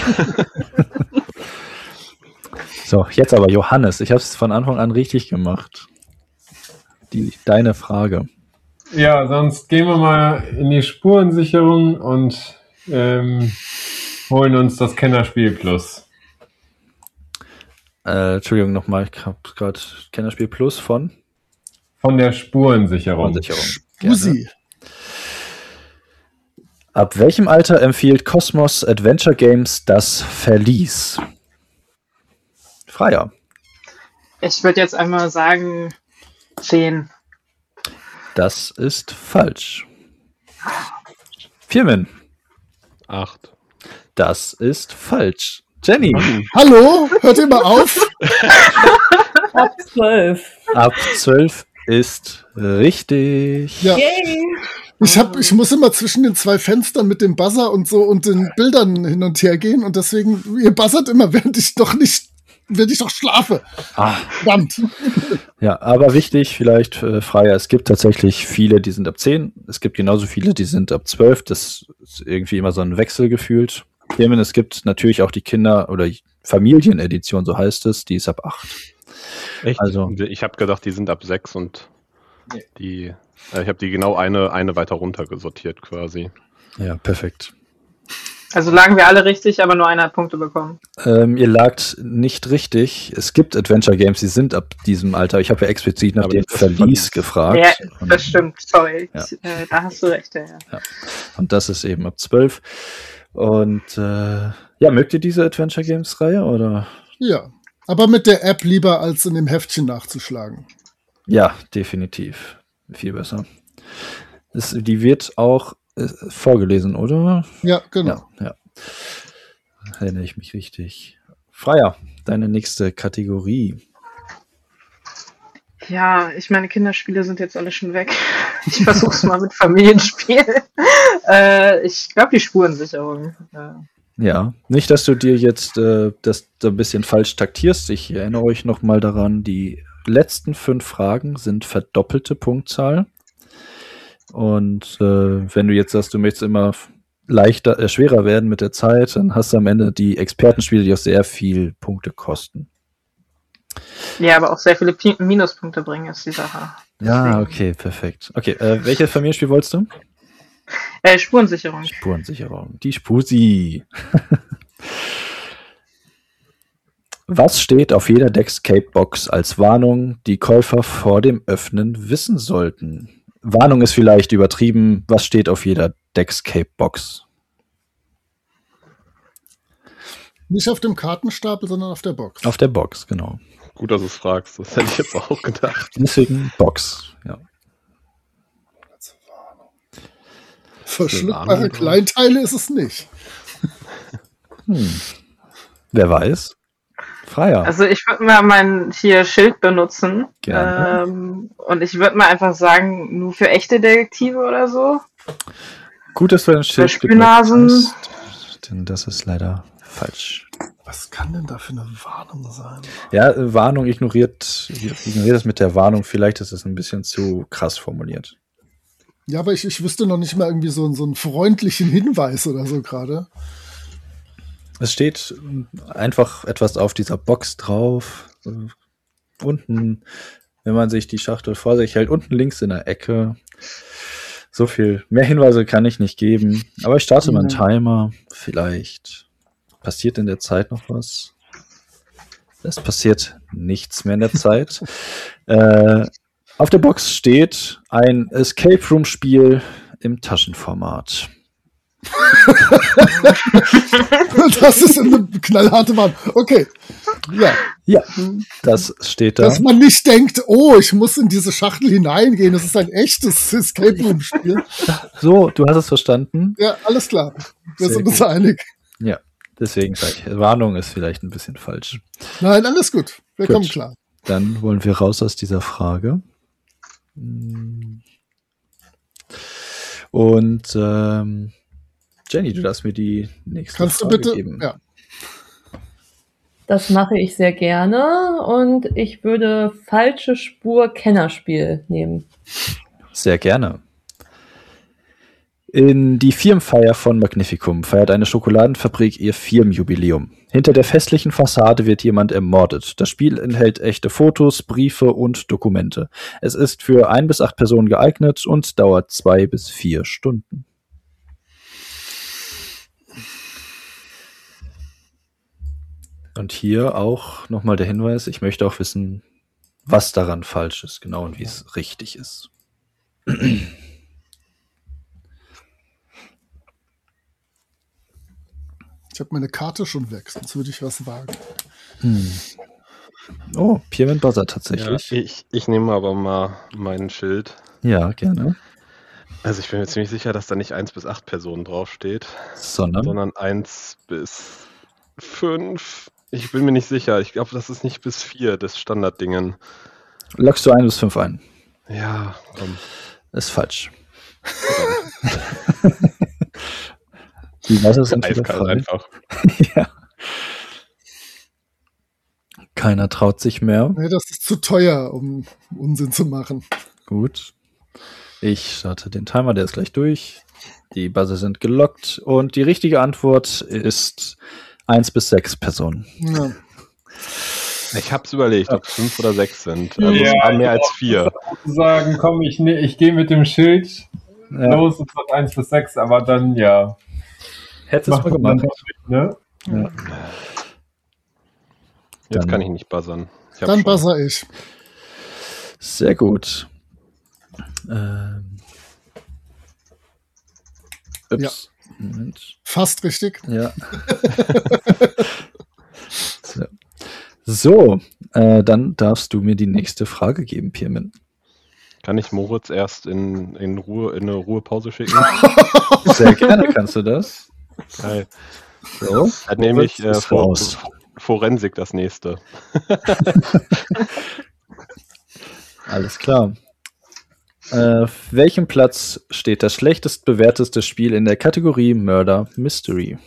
So, jetzt aber Johannes. Ich habe es von Anfang an richtig gemacht. Die, deine Frage. Ja, sonst gehen wir mal in die Spurensicherung und ähm, holen uns das Kennerspiel Plus. Äh, Entschuldigung nochmal, ich habe gerade Kennerspiel Plus von Von der Spurensicherung. Spurensicherung. Gerne. Usi. Ab welchem Alter empfiehlt Cosmos Adventure Games das Verlies? Freier. Ich würde jetzt einmal sagen, zehn. Das ist falsch. Firmen. Acht. Das ist falsch. Jenny. Hallo, hört ihr mal auf? Ab zwölf. Ab zwölf ist richtig. Ja. Yay! Ich, hab, ich muss immer zwischen den zwei Fenstern mit dem Buzzer und so und den Bildern hin und her gehen und deswegen, ihr buzzert immer, während ich doch nicht, während ich doch schlafe. Ah, Verdammt. ja, aber wichtig, vielleicht äh, Freier, es gibt tatsächlich viele, die sind ab zehn. Es gibt genauso viele, die sind ab zwölf. Das ist irgendwie immer so ein Wechsel gefühlt. Firmen, es gibt natürlich auch die Kinder- oder Familienedition, so heißt es, die ist ab acht. Echt? Also- Ich habe gedacht, die sind ab sechs und die. Äh, ich habe die genau eine, eine weiter runter gesortiert quasi. Ja, perfekt. Also lagen wir alle richtig, aber nur einer hat Punkte bekommen. Ähm, ihr lagt nicht richtig. Es gibt Adventure Games, die sind ab diesem Alter. Ich habe ja explizit nach Aber dem das ist Verlies Verlies. gefragt. Ja, Und- das stimmt, sorry. Ja. Ich, äh, da hast du recht, ja. ja. Und das ist eben ab zwölf. Und äh, ja, mögt ihr diese Adventure Games Reihe oder? Ja, aber mit der App lieber als in dem Heftchen nachzuschlagen. Ja, definitiv. Viel besser. Es, die wird auch äh, vorgelesen, oder? Ja, genau. Ja, ja. Erinnere ich mich richtig. Freier, deine nächste Kategorie. Ja, ich meine, Kinderspiele sind jetzt alle schon weg. Ich versuch's mal mit Familienspiel. äh, ich glaube, die Spurensicherung. Äh, Ja, nicht, dass du dir jetzt äh, das so ein bisschen falsch taktierst. Ich erinnere euch nochmal daran, die letzten fünf Fragen sind verdoppelte Punktzahl. Und äh, wenn du jetzt sagst, du möchtest immer leichter, äh, schwerer werden mit der Zeit, dann hast du am Ende die Expertenspiele, die auch sehr viel Punkte kosten. ja, aber auch sehr viele Pi Minuspunkte bringen, ist die Sache. Ja, Deswegen. okay, perfekt. Okay, äh, welches Familienspiel wolltest du? Äh, Spurensicherung. Spurensicherung. Die Spusi. Was steht auf jeder Deckscape-Box als Warnung, die Käufer vor dem Öffnen wissen sollten? Warnung ist vielleicht übertrieben. Was steht auf jeder Deckscape-Box? Nicht auf dem Kartenstapel, sondern auf der Box. Auf der Box, genau. Gut, dass du es fragst. Das hätte ich jetzt auch gedacht. Deswegen Box, ja. Verschluckbare Warnung. Kleinteile ist es nicht. Hm. Wer weiß? Freier. Also ich würde mal mein hier Schild benutzen. Gerne. Ähm, und ich würde mal einfach sagen, nur für echte Detektive oder so. Gut, dass du ein Schild Spülnasen. gedrückt hast, denn das ist leider falsch. Was kann denn da für eine Warnung sein? Ja, äh, Warnung ignoriert, ignoriert das mit der Warnung. Vielleicht ist es ein bisschen zu krass formuliert. Ja, aber ich, ich wüsste noch nicht mal irgendwie so, einen- so einen freundlichen Hinweis oder so gerade. Es steht einfach etwas auf dieser Box drauf. So unten, wenn man sich die Schachtel vor sich hält, unten links in der Ecke. So viel mehr Hinweise kann ich nicht geben. Aber ich starte mal einen Timer. Vielleicht passiert in der Zeit noch was. Es passiert nichts mehr in der Zeit. äh, auf der Box steht ein Escape Room Spiel im Taschenformat. Das ist eine knallharte Warnung. Okay. Ja. Ja, das steht da. Dass man nicht denkt, oh, ich muss in diese Schachtel hineingehen. Das ist ein echtes Escape Room Spiel. So, du hast es verstanden. Ja, alles klar. Wir Sehr sind uns gut. einig. Ja, deswegen sage ich, Warnung ist vielleicht ein bisschen falsch. Nein, alles gut. Wir Gut. kommen klar. Dann wollen wir raus aus dieser Frage. Und ähm, Jenny, du darfst mir die nächste Kannst du Frage bitte? geben. Ja. Das mache ich sehr gerne und ich würde falsche Spur Kennerspiel nehmen. Sehr gerne. In die Firmenfeier von Magnificum feiert eine Schokoladenfabrik ihr Firmenjubiläum. Hinter der festlichen Fassade wird jemand ermordet. Das Spiel enthält echte Fotos, Briefe und Dokumente. Es ist für ein bis acht Personen geeignet und dauert zwei bis vier Stunden. Und hier auch nochmal der Hinweis, ich möchte auch wissen, was daran falsch ist, genau, und wie es richtig ist. Ich habe meine Karte schon weg, sonst würde ich was wagen. Hm. Oh, Pierman Buzzer Ja, tatsächlich. ich, ich nehme aber mal mein Schild. Ja, gerne. Also ich bin mir ziemlich sicher, dass da nicht eins bis acht Personen draufsteht, Sondern, sondern eins bis fünf. Ich bin mir nicht sicher. Ich glaube, das ist nicht bis vier, das Standarddingen. lockst du ein bis fünf ein. Ja, komm. Ist falsch. Verdammt. Die Wasser sind wieder Eiskalt frei. einfach. Ja. Keiner traut sich mehr. Nee, das ist zu teuer, um Unsinn zu machen. Gut. Ich starte den Timer, der ist gleich durch. Die Buzzer sind gelockt und die richtige Antwort ist eins bis sechs Personen. Ja. Ich habe es überlegt, ob es fünf oder sechs sind. Also Ja, es waren mehr ich als vier. Sagen, komm, ich, ne, ich gehe mit dem Schild Ja. los und sag eins bis sechs, aber dann, ja. Hättest du es macht mal man dann gemacht. doch nicht, ne? Ja. Jetzt Dann- kann ich nicht buzzern. Ich hab Dann schon. buzzer ich. Sehr gut. Ähm. Ups. Moment. Fast richtig. Ja. so, so äh, dann darfst du mir die nächste Frage geben, Pierman. Kann ich Moritz erst in, in, Ruhe, in eine Ruhepause schicken? Sehr gerne kannst du das. Geil. So. Dann nehme ich äh, Ist For raus. Forensik das nächste. Alles klar. Äh, auf welchem Platz steht das schlechtest bewerteste Spiel in der Kategorie Murder Mystery?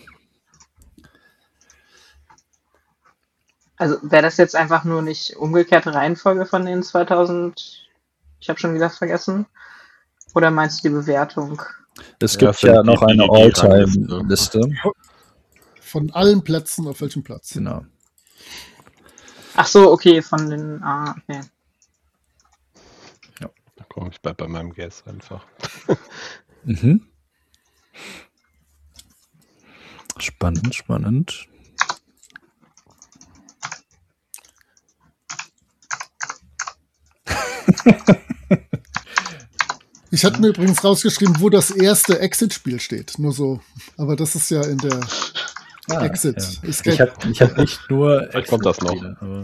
Also wäre das jetzt einfach nur nicht umgekehrte Reihenfolge von den zweitausend, ich habe schon wieder vergessen, oder meinst du die Bewertung? Es Ja, gibt es sind ja noch die- eine die- die Rangliste. All-Time-Liste. Von allen Plätzen auf welchem Platz? Genau. Ach so, okay, von den, ah, okay. Komm, ich bleib bei meinem Guess einfach. Mhm. Spannend, spannend. Ich hatte mir übrigens rausgeschrieben, wo das erste Exit-Spiel steht. Nur so. Aber das ist ja in der Ah, Exit. ja. Escape. Ich habe ich hab nicht nur Vielleicht kommt das noch. Exit-Spiele, aber-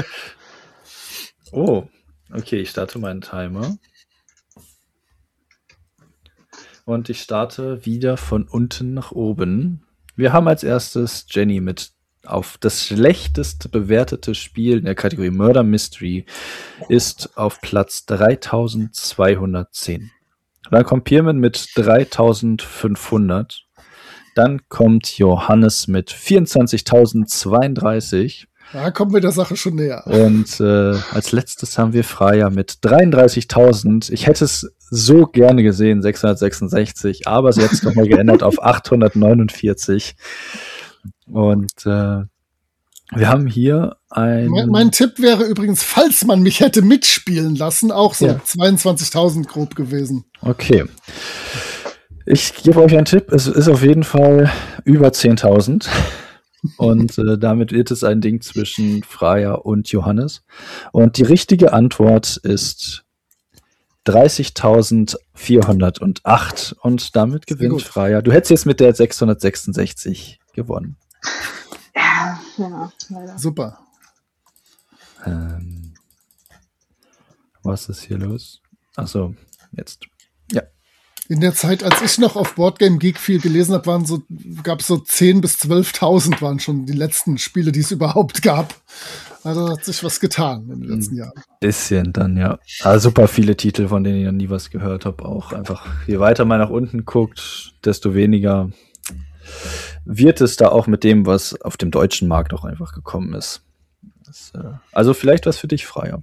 Oh, okay, ich starte meinen Timer. Und ich starte wieder von unten nach oben. Wir haben als erstes Jenny mit auf das schlechtest bewertete Spiel in der Kategorie Murder Mystery ist auf Platz dreitausendzweihundertzehn. Dann kommt Pirmin mit dreitausendfünfhundert. Dann kommt Johannes mit vierundzwanzigtausendzweiunddreißig. Da kommen wir der Sache schon näher. Und äh, als letztes haben wir Freya mit dreiunddreißigtausend. Ich hätte es so gerne gesehen, sechshundertsechsundsechzig, aber sie hat es nochmal geändert auf achthundertneunundvierzig. Und äh, wir haben hier ein... Mein, mein Tipp wäre übrigens, falls man mich hätte mitspielen lassen, auch so Ja. zweiundzwanzigtausend grob gewesen. Okay. Ich gebe euch einen Tipp. Es ist auf jeden Fall über zehntausend. Und äh, damit wird es ein Ding zwischen Freya und Johannes. Und die richtige Antwort ist dreißigtausendvierhundertacht. Und damit gewinnt gut. Freya. Du hättest jetzt mit der sechshundertsechsundsechzig gewonnen. Ja, ja, leider. Super. Ähm, was ist hier los? Achso, jetzt. Ja. In der Zeit, als ich noch auf Boardgame Geek viel gelesen habe, waren so, gab es so zehntausend bis zwölftausend waren schon die letzten Spiele, die es überhaupt gab. Also hat sich was getan in den letzten Jahren. Bisschen dann, ja. Aber super viele Titel, von denen ich noch nie was gehört habe. Auch einfach, je weiter man nach unten guckt, desto weniger wird es da auch mit dem, was auf dem deutschen Markt auch einfach gekommen ist. Das, äh, also vielleicht was für dich, Freier.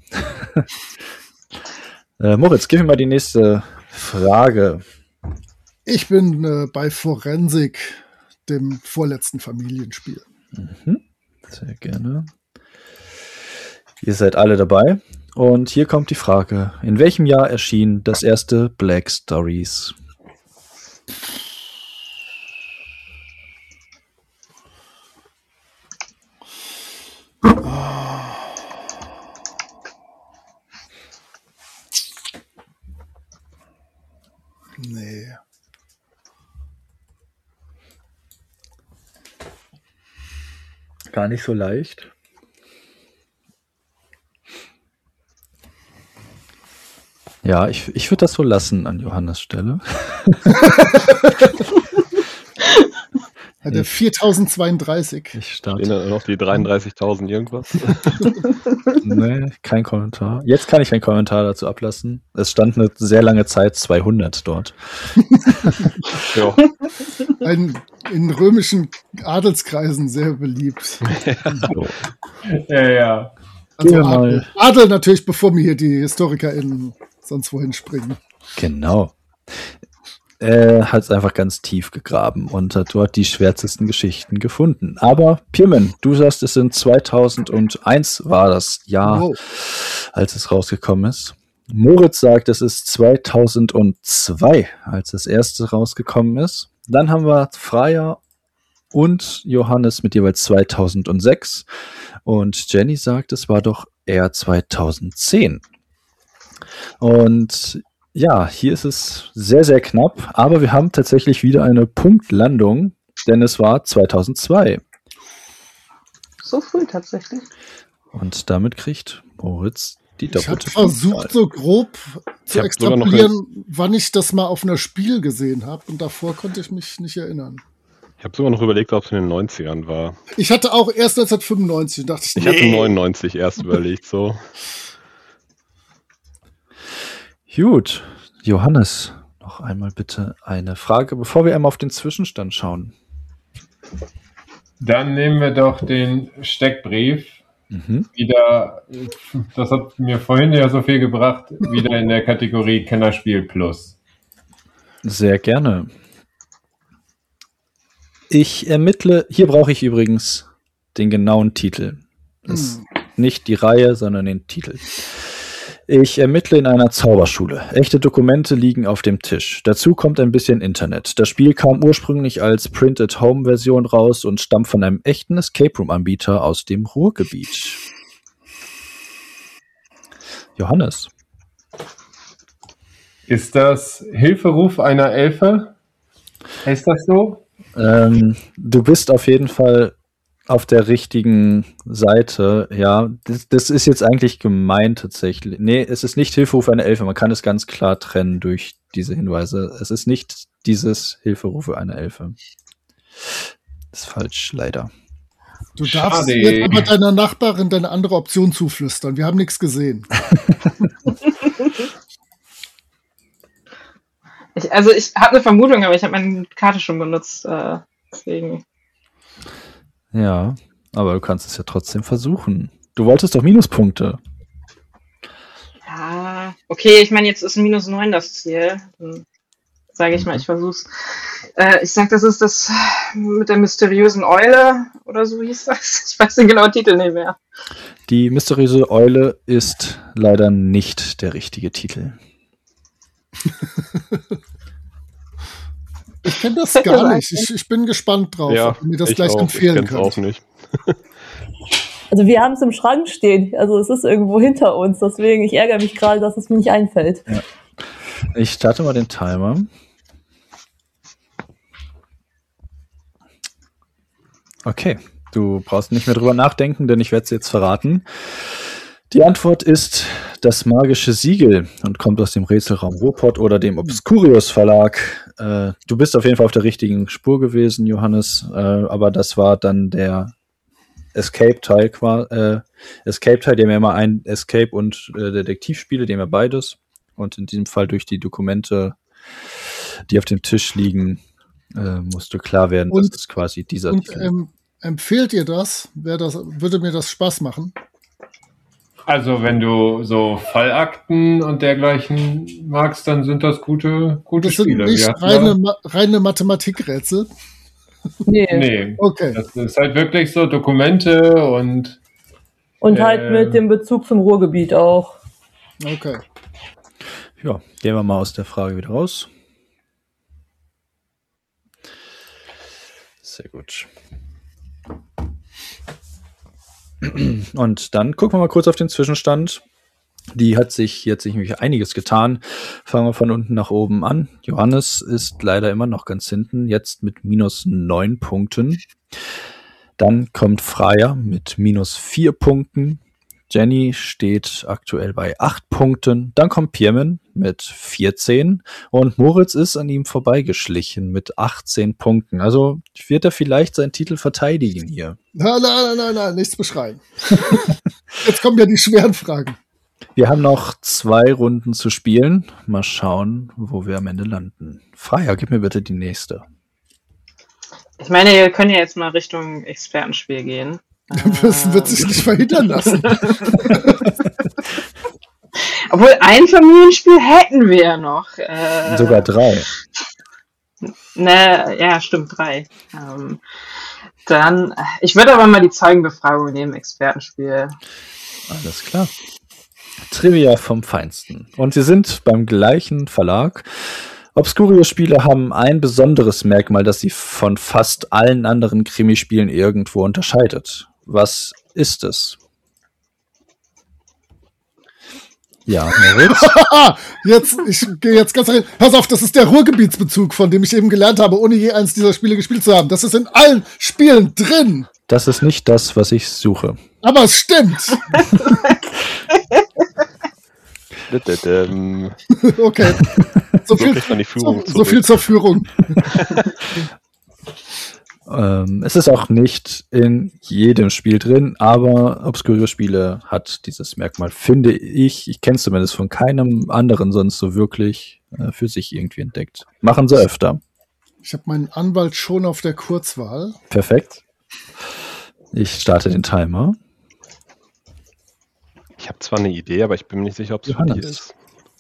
äh, Moritz, gib mir mal die nächste Frage. Ich bin äh, bei Forensik, dem vorletzten Familienspiel. Mhm. Sehr gerne. Ihr seid alle dabei. Und hier kommt die Frage. In welchem Jahr erschien das erste Black Stories? Nee. Gar nicht so leicht. Ja, ich, ich würde das so lassen an Johannes Stelle. Hat er viertausendzweiunddreißig. Ich Stehen starte. da noch die dreiunddreißigtausend irgendwas? Nee, kein Kommentar. Jetzt kann ich keinen Kommentar dazu ablassen. Es stand eine sehr lange Zeit zweihundert dort. Ja. Ein, in römischen Adelskreisen sehr beliebt. So. Ja, ja. Also Gehen wir Adel, mal. Adel natürlich, bevor mir hier die HistorikerInnen sonst wohin springen. Genau. Er hat es einfach ganz tief gegraben und hat dort die schwärzesten Geschichten gefunden. Aber Pirmin, du sagst, es sind zweitausendeins war das Jahr, Wow. als es rausgekommen ist. Moritz sagt, es ist zweitausendzwei, als das erste rausgekommen ist. Dann haben wir Freya und Johannes mit jeweils zweitausendsechs. Und Jenny sagt, es war doch eher zweitausendzehn. Und ja, hier ist es sehr, sehr knapp, aber wir haben tatsächlich wieder eine Punktlandung, denn es war zweitausendzwei. So früh tatsächlich. Und damit kriegt Moritz die Ich habe doppelte versucht, Punktzahl. so grob Ich zu hab sogar noch extrapolieren, wann ich das mal auf einer Spiel gesehen habe. Und davor konnte ich mich nicht erinnern. Ich habe sogar noch überlegt, ob es in den neunzigern war. Ich hatte auch erst neunzehnhundertfünfundneunzig und dachte ich, Ich nee. hatte neunundneunzig erst überlegt, so. Gut, Johannes, noch einmal bitte eine Frage, bevor wir einmal auf den Zwischenstand schauen. Dann nehmen wir doch den Steckbrief. Mhm. Wieder, das hat mir vorhin ja so viel gebracht, wieder in der Kategorie Kennerspiel Plus. Sehr gerne. Ich ermittle, hier brauche ich übrigens den genauen Titel. Das ist nicht die Reihe, sondern den Titel. Ich ermittle in einer Zauberschule. Echte Dokumente liegen auf dem Tisch. Dazu kommt ein bisschen Internet. Das Spiel kam ursprünglich als Print-at-Home-Version raus und stammt von einem echten Escape-Room-Anbieter aus dem Ruhrgebiet. Johannes. Ist das Hilferuf einer Elfe? Heißt das so? Ähm, du bist auf jeden Fall auf der richtigen Seite, ja. Das, das ist jetzt eigentlich gemeint tatsächlich. Nee, es ist nicht Hilferuf einer Elfe. Man kann es ganz klar trennen durch diese Hinweise. Es ist nicht dieses Hilferufe einer Elfe. Das ist falsch, leider. Du darfst Schade. jetzt aber deiner Nachbarin deine andere Option zuflüstern. Wir haben nichts gesehen. Ich, also ich habe eine Vermutung, aber ich habe meine Karte schon benutzt. Äh, deswegen. Ja, aber du kannst es ja trotzdem versuchen. Du wolltest doch Minuspunkte. Ja, okay, ich meine, jetzt ist minus neun das Ziel. Dann sage ich mal, ich versuch's. Äh, ich sag, das ist das mit der mysteriösen Eule oder so hieß das. Ich weiß den genauen Titel nicht mehr. Die mysteriöse Eule ist leider nicht der richtige Titel. Ich kenne das gar nicht. Ich, ich bin gespannt drauf, Ja, ob ihr mir das ich gleich auch. empfehlen Ich kenn's könnt. auch nicht. Also wir haben es im Schrank stehen. Also es ist irgendwo hinter uns. Deswegen, ich ärgere mich gerade, dass es mir nicht einfällt. Ja. Ich starte mal den Timer. Okay, du brauchst nicht mehr drüber nachdenken, denn ich werde es jetzt verraten. Die Antwort ist das magische Siegel und kommt aus dem Rätselraum Ruhrpott oder dem Obscurius Verlag. Äh, du bist auf jeden Fall auf der richtigen Spur gewesen, Johannes, äh, aber das war dann der Escape-Teil. Äh, Escape-Teil, dem ja immer ein Escape- und äh, Detektivspiele, dem ja beides. Und in diesem Fall durch die Dokumente, die auf dem Tisch liegen, äh, musste klar werden, Und- dass es quasi dieser Und Titel ähm, empfehlt ihr das? Wär das? Würde mir das Spaß machen? Also wenn du so Fallakten und dergleichen magst, dann sind das gute, gute Das sind Spiele. nicht Wir hatten reine, da- Ma reine Mathematikrätsel. Nee. Nee, Okay. das ist halt wirklich so Dokumente und Und halt Ähm. mit dem Bezug zum Ruhrgebiet auch. Okay. Ja, gehen wir mal aus der Frage wieder raus. Sehr gut. Und dann gucken wir mal kurz auf den Zwischenstand. Die hat sich jetzt nämlich einiges getan. Fangen wir von unten nach oben an. Johannes ist leider immer noch ganz hinten, jetzt mit minus neun Punkten. Dann kommt Freya mit minus vier Punkten. Jenny steht aktuell bei acht Punkten. Dann kommt Pirmin mit vierzehn. Und Moritz ist an ihm vorbeigeschlichen mit achtzehn Punkten. Also wird er vielleicht seinen Titel verteidigen hier. Nein, nein, nein, nein, nein, nichts beschreien. Jetzt kommen ja die schweren Fragen. Wir haben noch zwei Runden zu spielen. Mal schauen, wo wir am Ende landen. Freya, gib mir bitte die nächste. Ich meine, wir können ja jetzt mal Richtung Expertenspiel gehen. Das wird sich nicht verhindern lassen. Obwohl, ein Familienspiel hätten wir ja noch. Äh, Sogar drei. Ne, ja, stimmt, drei. Ähm, dann, ich würde aber mal die Zeugenbefragung nehmen, Expertenspiel. Alles klar. Trivia vom Feinsten. Und sie sind beim gleichen Verlag. Obscurius-Spiele haben ein besonderes Merkmal, das sie von fast allen anderen Krimispielen irgendwo unterscheidet. Was ist es? Ja, Moritz? Jetzt, ich gehe jetzt ganz rein. Pass auf, das ist der Ruhrgebietsbezug, von dem ich eben gelernt habe, ohne je eins dieser Spiele gespielt zu haben. Das ist in allen Spielen drin. Das ist nicht das, was ich suche. Aber es stimmt. Ähm, Okay. So So viel, kriegt man die Führung so, so zurück. viel zur Führung. Ähm, es ist auch nicht in jedem Spiel drin, aber Obscure Spiele hat dieses Merkmal, finde ich. Ich kenne es zumindest von keinem anderen sonst so wirklich äh, für sich irgendwie entdeckt. Machen sie öfter. Ich habe meinen Anwalt schon auf der Kurzwahl. Perfekt. Ich starte den Timer. Ich habe zwar eine Idee, aber ich bin mir nicht sicher, ob es für die ist.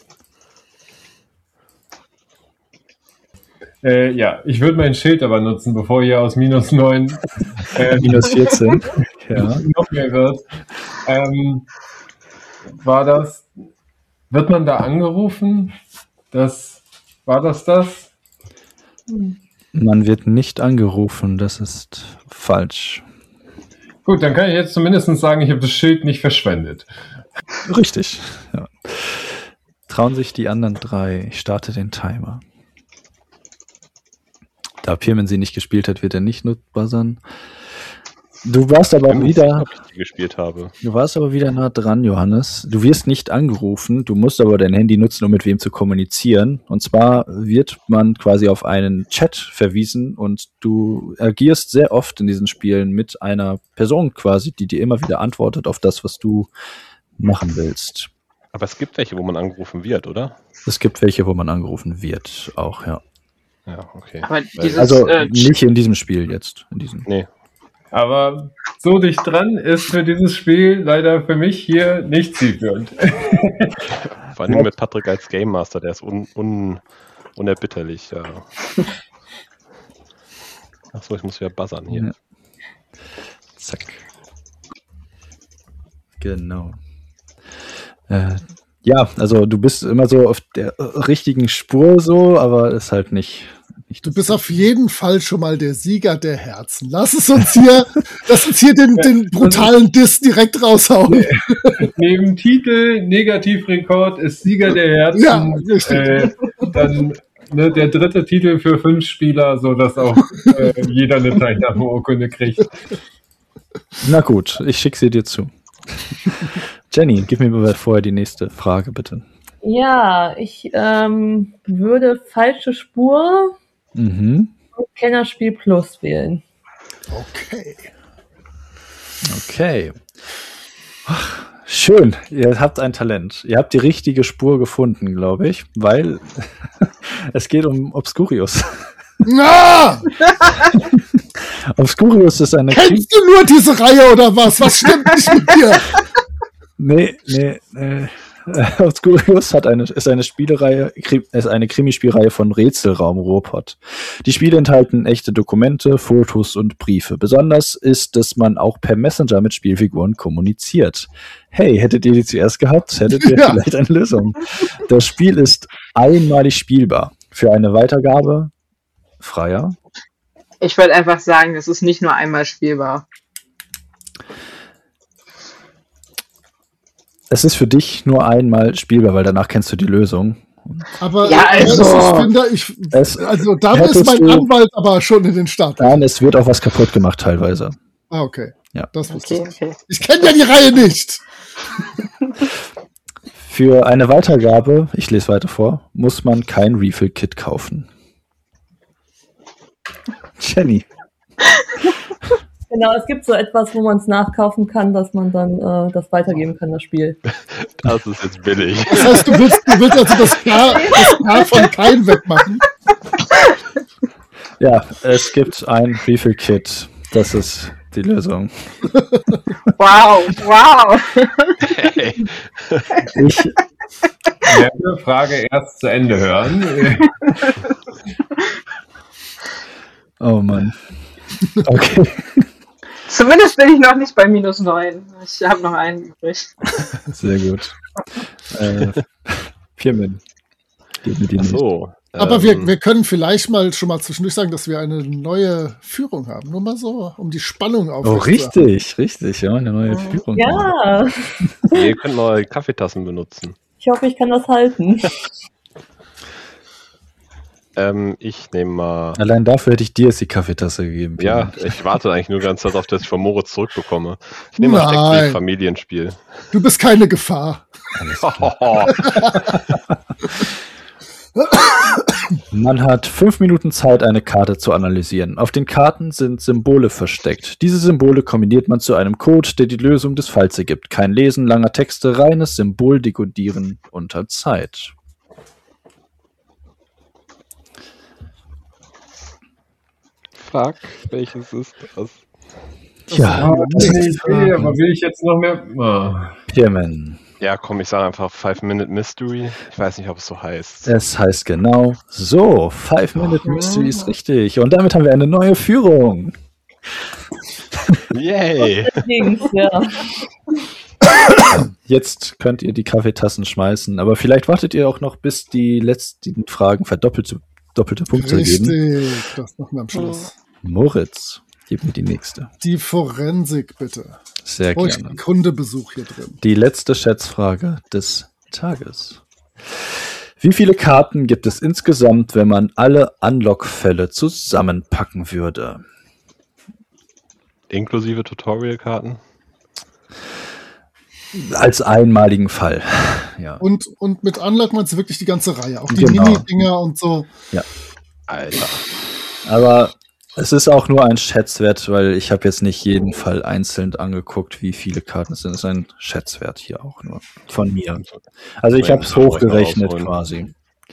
Äh, ja, ich würde mein Schild aber nutzen, bevor ihr aus minus neun äh, minus vierzehn ja. noch mehr wird. Ähm, war das, wird man da angerufen? Das, war das das? Man wird nicht angerufen, das ist falsch. Gut, dann kann ich jetzt zumindest sagen, ich habe das Schild nicht verschwendet. Richtig, ja. Trauen sich die anderen drei. Ich starte den Timer. Da Pirmin sie nicht gespielt hat, wird er nicht buzzern. Du warst aber Ich wieder, weiß nicht, ob ich die gespielt habe. du warst aber wieder nah dran, Johannes. Du wirst nicht angerufen, du musst aber dein Handy nutzen, um mit wem zu kommunizieren. Und zwar wird man quasi auf einen Chat verwiesen und du agierst sehr oft in diesen Spielen mit einer Person quasi, die dir immer wieder antwortet auf das, was du machen willst. Aber es gibt welche, wo man angerufen wird, oder? Es gibt welche, wo man angerufen wird, auch, ja. Ja, okay. Aber Weil- dieses, Also äh, nicht in diesem Spiel jetzt. In diesem. Nee. Aber so dicht dran ist für dieses Spiel leider für mich hier nicht zielführend. Vor allem mit Patrick als Game Master, der ist un, un, unerbitterlich. Ja. Achso, ich muss wieder buzzern hier. Ja. Zack. Genau. Äh, ja, also du bist immer so auf der äh, richtigen Spur so, aber ist halt nicht. nicht Du bist auf jeden Fall schon mal der Sieger der Herzen. Lass es uns hier, lass uns hier den, den brutalen Diss direkt raushauen. Neben Titel, Negativrekord ist Sieger der Herzen. Ja, richtig. äh, dann ne, der dritte Titel für fünf Spieler, sodass auch äh, jeder eine Teilnahmeurkunde kriegt. Na gut, ich schicke sie dir zu. Jenny, gib mir mal vorher die nächste Frage, bitte. Ja, ich ähm, würde falsche Spur Mhm. und Kennerspiel Plus wählen. Okay. Okay. Ach, schön, ihr habt ein Talent. Ihr habt die richtige Spur gefunden, glaube ich, weil es geht um Obscurius. Na! Obscurius ist eine... Kennst du nur diese Reihe oder was? Was stimmt nicht mit dir? Nee, nee, nee. Obscurius hat eine, ist eine Spielereihe, Kri- ist eine Krimispielreihe von Rätselraum Ruhrpott. Die Spiele enthalten echte Dokumente, Fotos und Briefe. Besonders ist, dass man auch per Messenger mit Spielfiguren kommuniziert. Hey, hättet ihr die zuerst gehabt, hättet ihr Ja. vielleicht eine Lösung. Das Spiel ist einmalig spielbar. Für eine Weitergabe freier. ich würde einfach sagen, es ist nicht nur einmal spielbar. Es ist für dich nur einmal spielbar, weil danach kennst du die Lösung. Aber Ja, äh, also- ich finde, ich, Es, also da ist hättest mein du- Anwalt aber schon in den Start. nein, es wird auch was kaputt gemacht teilweise. Ah, okay. Ja. Das wusste Okay, ich nicht. okay. Ich kenne ja die Reihe nicht. Für eine Weitergabe, ich lese weiter vor, muss man kein Refill-Kit kaufen. Jenny. Genau, es gibt so etwas, wo man es nachkaufen kann, dass man dann äh, das weitergeben kann, das Spiel. Das ist jetzt billig. Das heißt, du willst, du willst also das K, das K von kein wegmachen. Ja, es gibt ein Refill-Kit. Das ist die Lösung. Wow, wow. Hey. Ich, Ich werde die Frage erst zu Ende hören. oh Mann. Okay. Zumindest bin ich noch nicht bei minus neun. Ich habe noch einen übrig. Sehr gut. Äh, Pirmin. Gib mir die Ach so. Aber ähm, wir, wir können vielleicht mal schon mal zwischendurch sagen, dass wir eine neue Führung haben. Nur mal so, um die Spannung Oh, aufrechtzuerhalten. richtig, richtig. Ja, eine neue Führung. Ja, Ihr könnt neue Kaffeetassen benutzen. ich hoffe, ich kann das halten. Ähm, ich nehme mal. Allein dafür hätte ich dir jetzt die Kaffeetasse gegeben. Ja, ich warte eigentlich nur ganz darauf, dass ich von Moritz zurückbekomme. Ich nehme mal Nein. Steckbrief Familienspiel. Du bist keine Gefahr. Man hat fünf Minuten Zeit, eine Karte zu analysieren. Auf den Karten sind Symbole versteckt. Diese Symbole kombiniert man zu einem Code, der die Lösung des Falls ergibt. Kein Lesen langer Texte, reines Symboldekodieren unter Zeit. Fuck, welches ist das? Ja, das ist eine Idee, aber will ich jetzt noch mehr? Oh. Pierman. Ja, komm, ich sage einfach Five Minute Mystery. Ich weiß nicht, ob es so heißt. Es heißt genau so. Five Minute Mystery ist richtig. Und damit haben wir eine neue Führung. Yay! Ja. Jetzt könnt ihr die Kaffeetassen schmeißen, aber vielleicht wartet ihr auch noch, bis die letzten Fragen verdoppelte doppelte Punkte Richtig, geben. das machen wir am Schluss. Moritz, gib mir die nächste. Die Forensik, bitte. Sehr Ruhig gerne. Kundebesuch hier drin. Die letzte Schätzfrage des Tages. Wie viele Karten gibt es insgesamt, wenn man alle Unlock-Fälle zusammenpacken würde? Inklusive Tutorial-Karten? Als einmaligen Fall. Ja. Und, und mit Unlock meinst du wirklich die ganze Reihe, auch die Genau. Mini-Dinger und so. Alter. Aber es ist auch nur ein Schätzwert, weil ich habe jetzt nicht jeden Fall einzeln angeguckt, wie viele Karten es sind. Es ist ein Schätzwert hier auch nur von mir. Also ich habe es hochgerechnet quasi.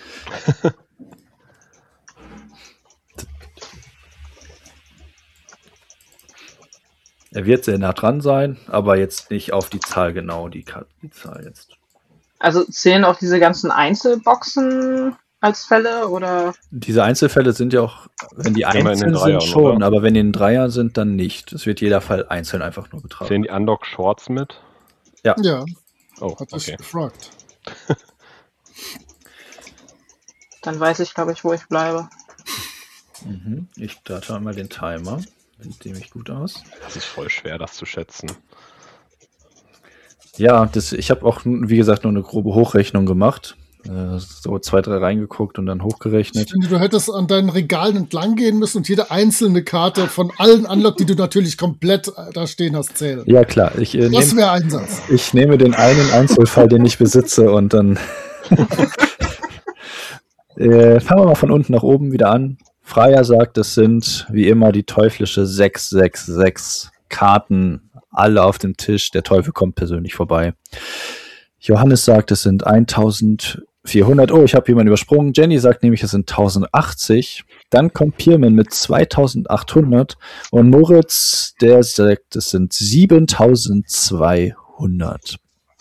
Er wird sehr nah dran sein, aber jetzt nicht auf die Zahl genau, die, Ka- die Zahl jetzt. Also zählen auch diese ganzen Einzelboxen als Fälle oder? Diese Einzelfälle sind ja auch, wenn die Immer in den einzeln Dreiern, sind schon, oder? aber wenn die in Dreier sind, dann nicht. Es wird jeder Fall einzeln einfach nur betragen. Zählen die Unlock Shorts mit? Ja, Oh, hat ich okay. gefragt. Dann weiß ich, glaube ich, wo ich bleibe. Mhm. Ich starte mal den Timer. Sieht nämlich gut aus. Das ist voll schwer, das zu schätzen. Ja, das, ich habe auch, wie gesagt, nur eine grobe Hochrechnung gemacht. Äh, so zwei, drei reingeguckt und dann Ich hochgerechnet. finde, du hättest an deinen Regalen entlang gehen müssen und jede einzelne Karte von allen Unlock, die du natürlich komplett da stehen hast, zählen. Ja, klar. Ich, äh, Das nehm, wäre Einsatz. ich nehme den einen Einzelfall, den ich besitze und dann äh, fangen wir mal von unten nach oben wieder an. Freier sagt, es sind wie immer die teuflische sechs sechs sechs Karten, alle auf dem Tisch. Der Teufel kommt persönlich vorbei. Johannes sagt, es sind eintausendvierhundert. Oh, ich habe jemanden übersprungen. Jenny sagt nämlich, es sind tausendachtzig. Dann kommt Pierman mit zweitausendachthundert. Und Moritz, der sagt, es sind siebentausendzweihundert.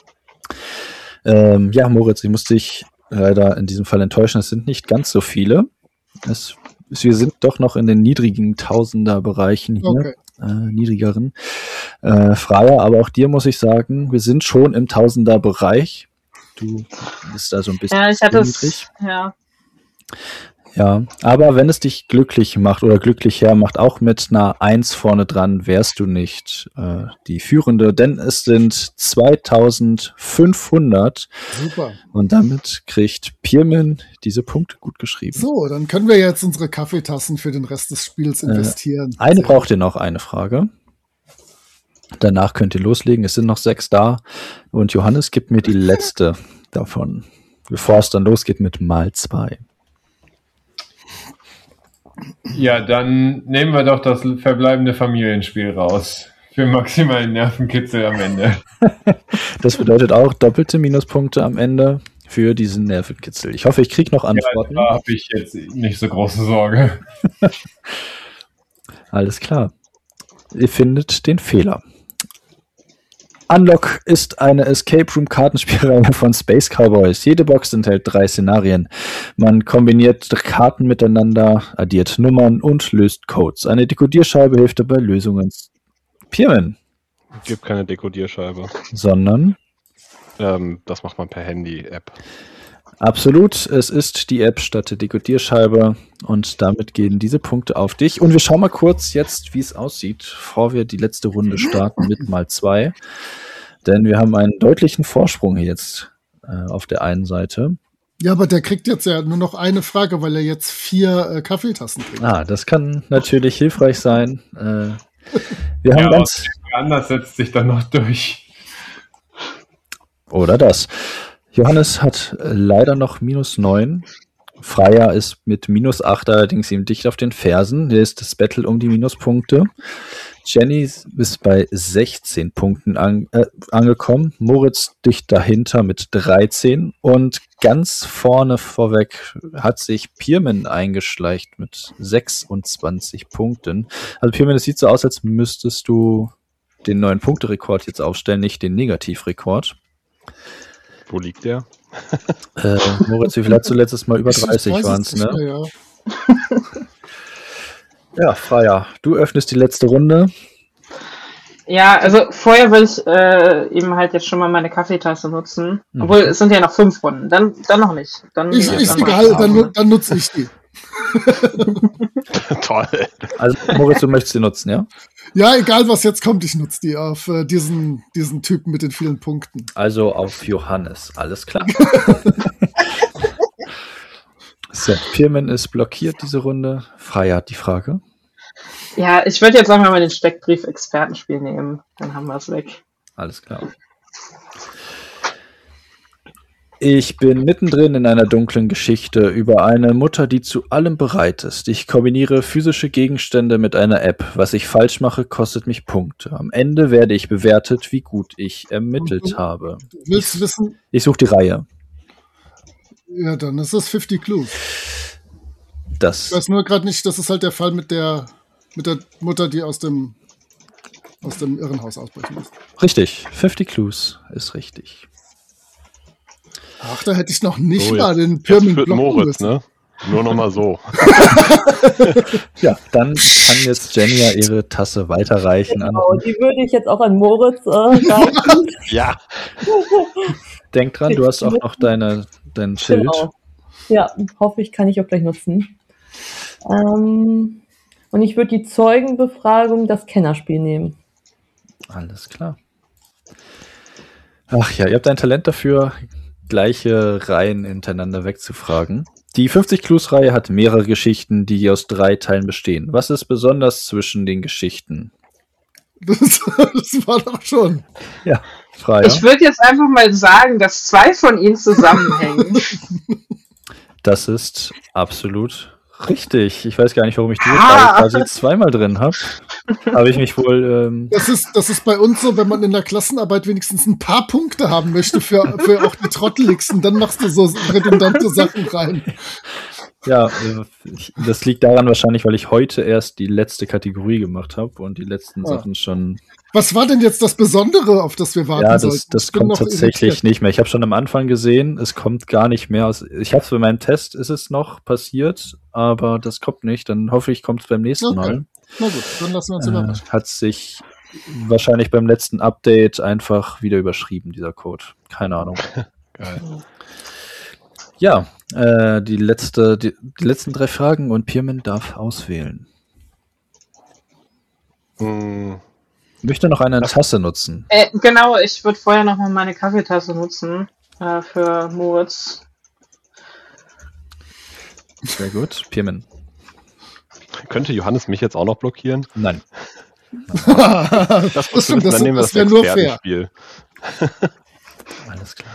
Ähm, ja, Moritz, ich muss dich leider in diesem Fall enttäuschen. Es sind nicht ganz so viele. Es, wir sind doch noch in den niedrigen Tausender-Bereichen hier. Okay. Äh, niedrigeren äh, Freier, aber auch dir muss ich sagen, wir sind schon im Tausender-Bereich. Du bist da so ein bisschen Ja, ich hatte niedrig. es, ja. Ja, aber wenn es dich glücklich macht oder glücklich hermacht, auch mit einer eins vorne dran, wärst du nicht äh, die Führende, denn es sind zweitausendfünfhundert Super. und damit kriegt Pierman diese Punkte gut geschrieben. So, dann können wir jetzt unsere Kaffeetassen für den Rest des Spiels investieren. Eine Sehr braucht ihr noch, eine Frage. Danach könnt ihr loslegen. Es sind noch sechs da. Und Johannes gibt mir die letzte davon, bevor es dann losgeht mit mal zwei. Ja, dann nehmen wir doch das verbleibende Familienspiel raus. Für maximalen Nervenkitzel am Ende. Das bedeutet auch doppelte Minuspunkte am Ende für diesen Nervenkitzel. Ich hoffe, ich kriege noch Antworten. Da habe ich jetzt nicht so große Sorge. Alles klar. Ihr findet den Fehler. Unlock ist eine Escape Room Kartenspielreihe von Space Cowboys. Jede Box enthält drei Szenarien. Man kombiniert Karten miteinander, addiert Nummern und löst Codes. Eine Dekodierscheibe hilft dabei, Lösungen zu Pierman. Gibt keine Dekodierscheibe. Sondern Ähm, das macht man per Handy-App. absolut, es ist die App statt der Dekodierscheibe und damit gehen diese Punkte auf dich. Und wir schauen mal kurz jetzt, wie es aussieht, bevor wir die letzte Runde starten mit mal zwei. Denn wir haben einen deutlichen Vorsprung hier jetzt äh, auf der einen Seite. Ja, aber der kriegt jetzt ja nur noch eine Frage, weil er jetzt vier äh, Kaffeetassen kriegt. Ah, das kann natürlich hilfreich sein. Äh, wir haben Ja, ganz... anders setzt sich dann noch durch. Oder das. Johannes hat äh, leider noch minus neun. Freier ist mit minus acht allerdings ihm dicht auf den Fersen. Hier ist das Battle um die Minuspunkte. Jenny ist bei sechzehn Punkten an, äh, angekommen. Moritz dicht dahinter mit dreizehn. Und ganz vorne vorweg hat sich Pirmin eingeschleicht mit sechsundzwanzig Punkten. Also Pirmin, es sieht so aus, als müsstest du den neuen Punkterekord jetzt aufstellen, nicht den Negativrekord. Wo liegt der? Äh, Moritz, wie viel hat zuletzt mal über dreißig waren es, ne? Mehr, ja. Ja, Freier, du öffnest die letzte Runde. Ja, also vorher will ich äh, eben halt jetzt schon mal meine Kaffeetasse nutzen. Mhm. Obwohl, es sind ja noch fünf Runden. Dann, dann noch nicht. Dann, Ich, ja, ist dann egal, mach ich dann, auch. nu- dann nutze ich die. Toll. Also Moritz, du möchtest sie nutzen, ja? Ja, egal was jetzt kommt, ich nutze die auf äh, diesen, diesen Typen mit den vielen Punkten. Also auf Johannes, alles klar. So, Pirmin ist blockiert diese Runde. Freier hat die Frage. Ja, ich würde jetzt einfach mal den Steckbrief-Expertenspiel nehmen. Dann haben wir es weg. Alles klar. Ich bin mittendrin in einer dunklen Geschichte über eine Mutter, die zu allem bereit ist. Ich kombiniere physische Gegenstände mit einer App. Was ich falsch mache, kostet mich Punkte. Am Ende werde ich bewertet, wie gut ich ermittelt habe. Du willst wissen, Ich suche die Reihe. ja, dann ist es fünfzig Clues. Ich Das weiß nur gerade nicht, das ist halt der Fall mit der, mit der Mutter, die aus dem, aus dem Irrenhaus ausbrechen muss. richtig. fünfzig Clues ist richtig. Ach, da hätte ich noch nicht So, mal jetzt- den Jetzt Pirmin führt blocken Moritz, müssen. ne? Nur noch mal so. Ja, dann kann jetzt Jenny ja ihre Tasse weiterreichen. An. Genau, die würde ich jetzt auch an Moritz äh, reichen. Ja. Denk dran, du hast auch noch deine, dein Schild. Genau. Ja, hoffe ich, kann ich auch gleich nutzen. Ähm, und ich würde die Zeugenbefragung, das Kennerspiel nehmen. Alles klar. Ach ja, ihr habt ein Talent dafür, gleiche Reihen hintereinander wegzufragen. Die fünfzig-Clues-Reihe hat mehrere Geschichten, die aus drei Teilen bestehen. Was ist besonders zwischen den Geschichten? Das, das war doch schon. Ja, Freier. Ich würde jetzt einfach mal sagen, dass zwei von ihnen zusammenhängen. Das ist absolut richtig. Ich weiß gar nicht, warum ich diese Ah. Frage quasi jetzt zweimal drin habe. Habe ich mich wohl... Ähm, Das ist, das ist bei uns so, wenn man in der Klassenarbeit wenigstens ein paar Punkte haben möchte für, für auch die Trotteligsten, dann machst du so redundante Sachen rein. ja, äh, ich, das liegt daran wahrscheinlich, weil ich heute erst die letzte Kategorie gemacht habe und die letzten Ah. Sachen schon... Was war denn jetzt das Besondere, auf das wir warten Ja, sollten? das, das Ich bin kommt noch tatsächlich irritiert. nicht mehr. Ich habe schon am Anfang gesehen, es kommt gar nicht mehr aus. Ich habe es bei meinem Test, ist es noch passiert, aber das kommt nicht. Dann hoffe ich, kommt es beim nächsten Okay. Mal. Na gut, dann lassen wir uns Äh, überraschen. hat sich wahrscheinlich beim letzten Update einfach wieder überschrieben, dieser Code. Keine Ahnung. Geil. Ja, äh, die, letzte, die, die letzten drei Fragen und Pirmin darf auswählen. Hm, Ich möchte noch eine Tasse nutzen. Äh, genau, ich würde vorher noch mal meine Kaffeetasse nutzen äh, für Moritz. Sehr gut. Pirmin. könnte Johannes mich jetzt auch noch blockieren? Nein. Das, Das musst du stimmt, wissen, das- dann nehmen wir das das wär nur fair. Expertenspiel. Alles klar.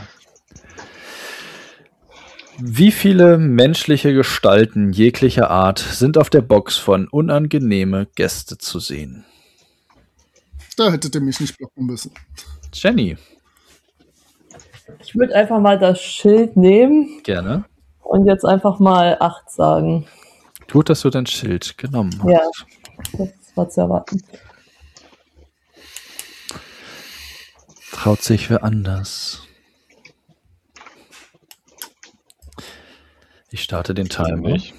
Wie viele menschliche Gestalten jeglicher Art sind auf der Box von unangenehme Gäste zu sehen? Da hättet ihr mich nicht blocken müssen. Jenny, Ich würde einfach mal das Schild nehmen gerne. und jetzt einfach mal acht sagen. Gut, dass du dein Schild genommen hast. Ja. Das war zu erwarten. Traut sich wer anders? Ich starte den Timer. Nicht.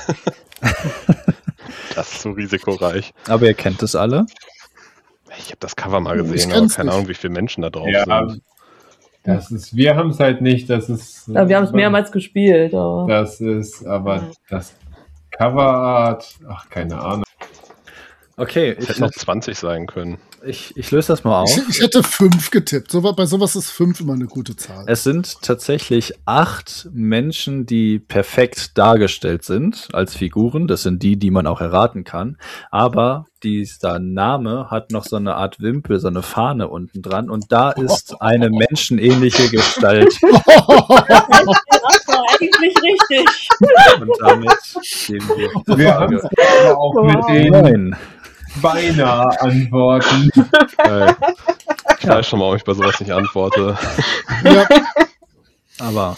Das ist so risikoreich. Aber ihr kennt es alle. Ich habe das Cover mal Ich gesehen, aber kenn's keine nicht. Ahnung, wie viele Menschen da drauf Ja, sind. das ist, wir haben es halt nicht, das ist. Ja, wir haben es mehrmals gespielt. Aber Das ist, aber das Coverart, ach, keine Ahnung. Okay, Es ich, hätten noch zwanzig sein können. ich, ich löse das mal auf. Ich, ich hätte fünf getippt. So, bei sowas ist fünf immer eine gute Zahl. Es sind tatsächlich acht Menschen, die perfekt dargestellt sind als Figuren. Das sind die, die man auch erraten kann. Aber dieser Name hat noch so eine Art Wimpel, so eine Fahne unten dran. Und da ist eine menschenähnliche Gestalt. war eigentlich richtig. Und damit gehen wir. Wir haben es aber auch mit den Nein. beinahe Antworten. Äh, ich weiß schon mal, ob ich bei sowas nicht antworte. Ja, Aber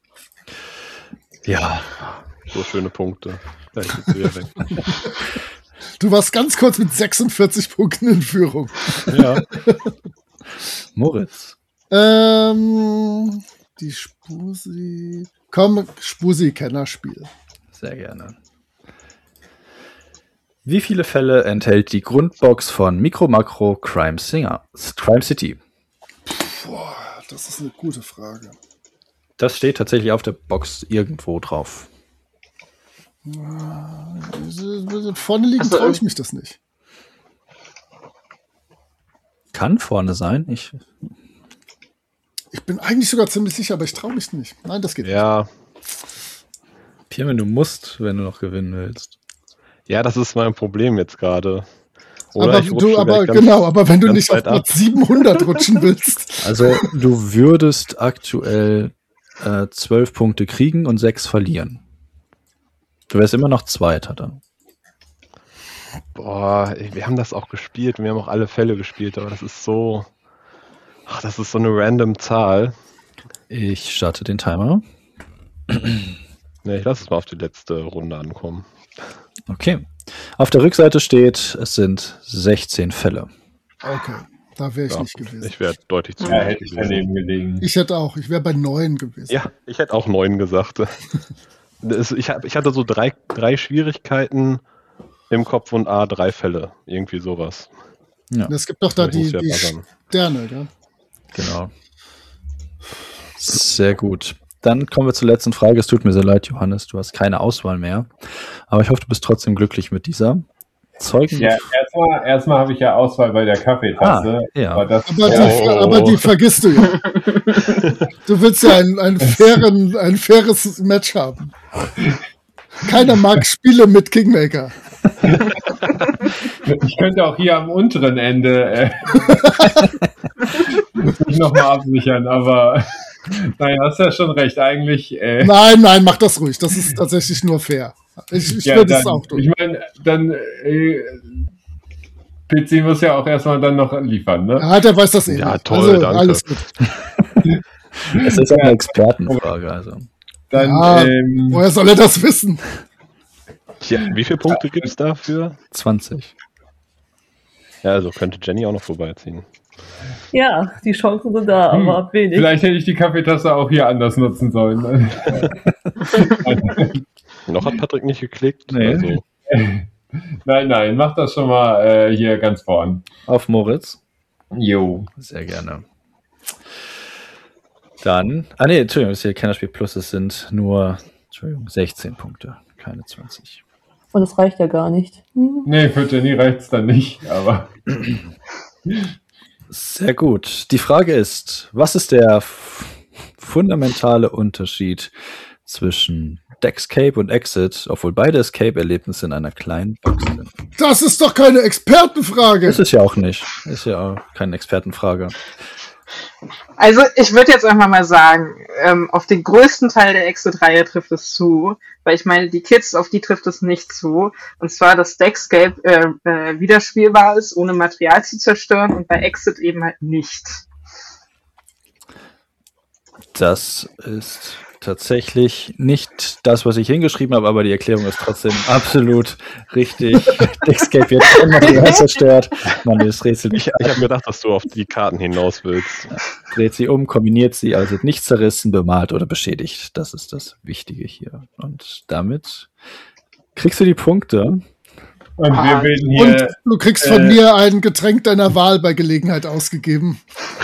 ja, So schöne Punkte. Ja, ich bin wieder weg. du warst ganz kurz mit sechsundvierzig Punkten in Führung. Ja. Moritz. Ähm, die Spusi. Komm, Spusi-Kennerspiel. Sehr gerne. Wie viele Fälle enthält die Grundbox von Micro Macro Crime Singer, Crime City? Boah, das ist eine gute Frage. Das steht tatsächlich auf der Box irgendwo drauf. Vorne liegen Also, traue ich mich das nicht. Kann vorne sein. Ich, Ich bin eigentlich sogar ziemlich sicher, aber ich traue mich nicht. Nein, das geht Ja. Pirmin, du musst, wenn du noch gewinnen willst. Ja, das ist mein Problem jetzt gerade. nicht. Oder Aber ich rutsche du, aber vielleicht ganz- genau, aber wenn du ganz nicht auf weit ab. Platz siebenhundert rutschen willst. Also du würdest aktuell äh, zwölf Punkte kriegen und sechs verlieren. Du wärst immer noch Zweiter dann. Boah, ey, wir haben das auch gespielt und wir haben auch alle Fälle gespielt, aber das ist so. Ach, das ist so eine random Zahl. Ich starte den Timer. Ne, ich lasse es mal auf die letzte Runde ankommen. Okay. Auf der Rückseite steht, es sind sechzehn Fälle. Okay, da wäre ich Ja, nicht gewesen. ich wäre deutlich zu Ja, weit hätte ich gewesen. daneben gelegen. Ich hätte auch, ich wäre bei neun gewesen. Ja, ich hätte auch neun gesagt. Das- ich, hab, ich hatte so drei, drei Schwierigkeiten im Kopf und A, drei Fälle. Irgendwie sowas. Ja, Und es gibt doch da Ich muss die, ja die passen. Sterne, gell? genau. Sehr gut. Dann kommen wir zur letzten Frage. Es tut mir sehr leid, Johannes, du hast keine Auswahl mehr. Aber ich hoffe, du bist trotzdem glücklich mit dieser. Zeugen. Ja, erstmal erstmal habe ich ja Auswahl bei der Kaffeetasse. Ah, ja. Aber das, Aber, die, Oh. aber die vergisst du ja. Du willst ja ein, ein, fairen, ein faires Match haben. Keiner mag Spiele mit Kingmaker. ich könnte auch hier am unteren Ende äh, mich nochmal absichern, aber naja, hast ja schon recht. Eigentlich, äh, Nein, nein, mach das ruhig. Das ist tatsächlich nur fair. Ich, ich ja, würde es dann, auch tun. ich meine, dann äh, P C muss ja auch erstmal dann noch liefern, ne? Ja, der weiß das eh Ja, nicht. toll, also, danke. alles gut. Es ist auch eine Expertenfrage. Also. Dann, Ja, ähm, Woher soll er das wissen? Ja, wie viele Punkte gibt es dafür? zwanzig. Ja, also könnte Jenny auch noch vorbeiziehen. Ja, die Chancen sind da, Hm, aber wenig. vielleicht hätte ich die Kaffeetasse auch hier anders nutzen sollen. Noch hat Patrick nicht geklickt. Nee. Also, nein, nein, mach das schon mal äh, hier ganz vorn. Auf Moritz. Jo. Sehr gerne. Dann, ah nee, Entschuldigung, das ist hier Kennerspiel Plus, es sind nur, Entschuldigung, sechzehn Punkte, keine zwanzig. Und das reicht ja gar nicht. Hm. Nee, für Jenny reicht's dann nicht, aber Sehr gut. Die Frage ist, was ist der f- fundamentale Unterschied zwischen Dexcape und Exit, obwohl beide Escape-Erlebnisse in einer kleinen Box sind? Das ist doch keine Expertenfrage. Ist es ja auch nicht. Ist ja auch keine Expertenfrage. Also ich würde jetzt einfach mal sagen, ähm, auf den größten Teil der Exit-Reihe trifft es zu, weil ich meine, die Kids, auf die trifft es nicht zu. Und zwar, dass Dexcape äh, äh, wiederspielbar ist, ohne Material zu zerstören und bei Exit eben halt nicht. Das ist tatsächlich nicht das, was ich hingeschrieben habe, aber die Erklärung ist trotzdem absolut richtig. Dexcape wird kein Material zerstört. Man das Rätsel ich ich habe gedacht, dass du auf die Karten hinaus willst. dreht sie um, kombiniert sie, also wird nicht zerrissen, bemalt oder beschädigt. Das ist das Wichtige hier. Und damit kriegst du die Punkte. und wir Ah, werden Und hier. du kriegst von äh, mir ein Getränk deiner Wahl bei Gelegenheit ausgegeben.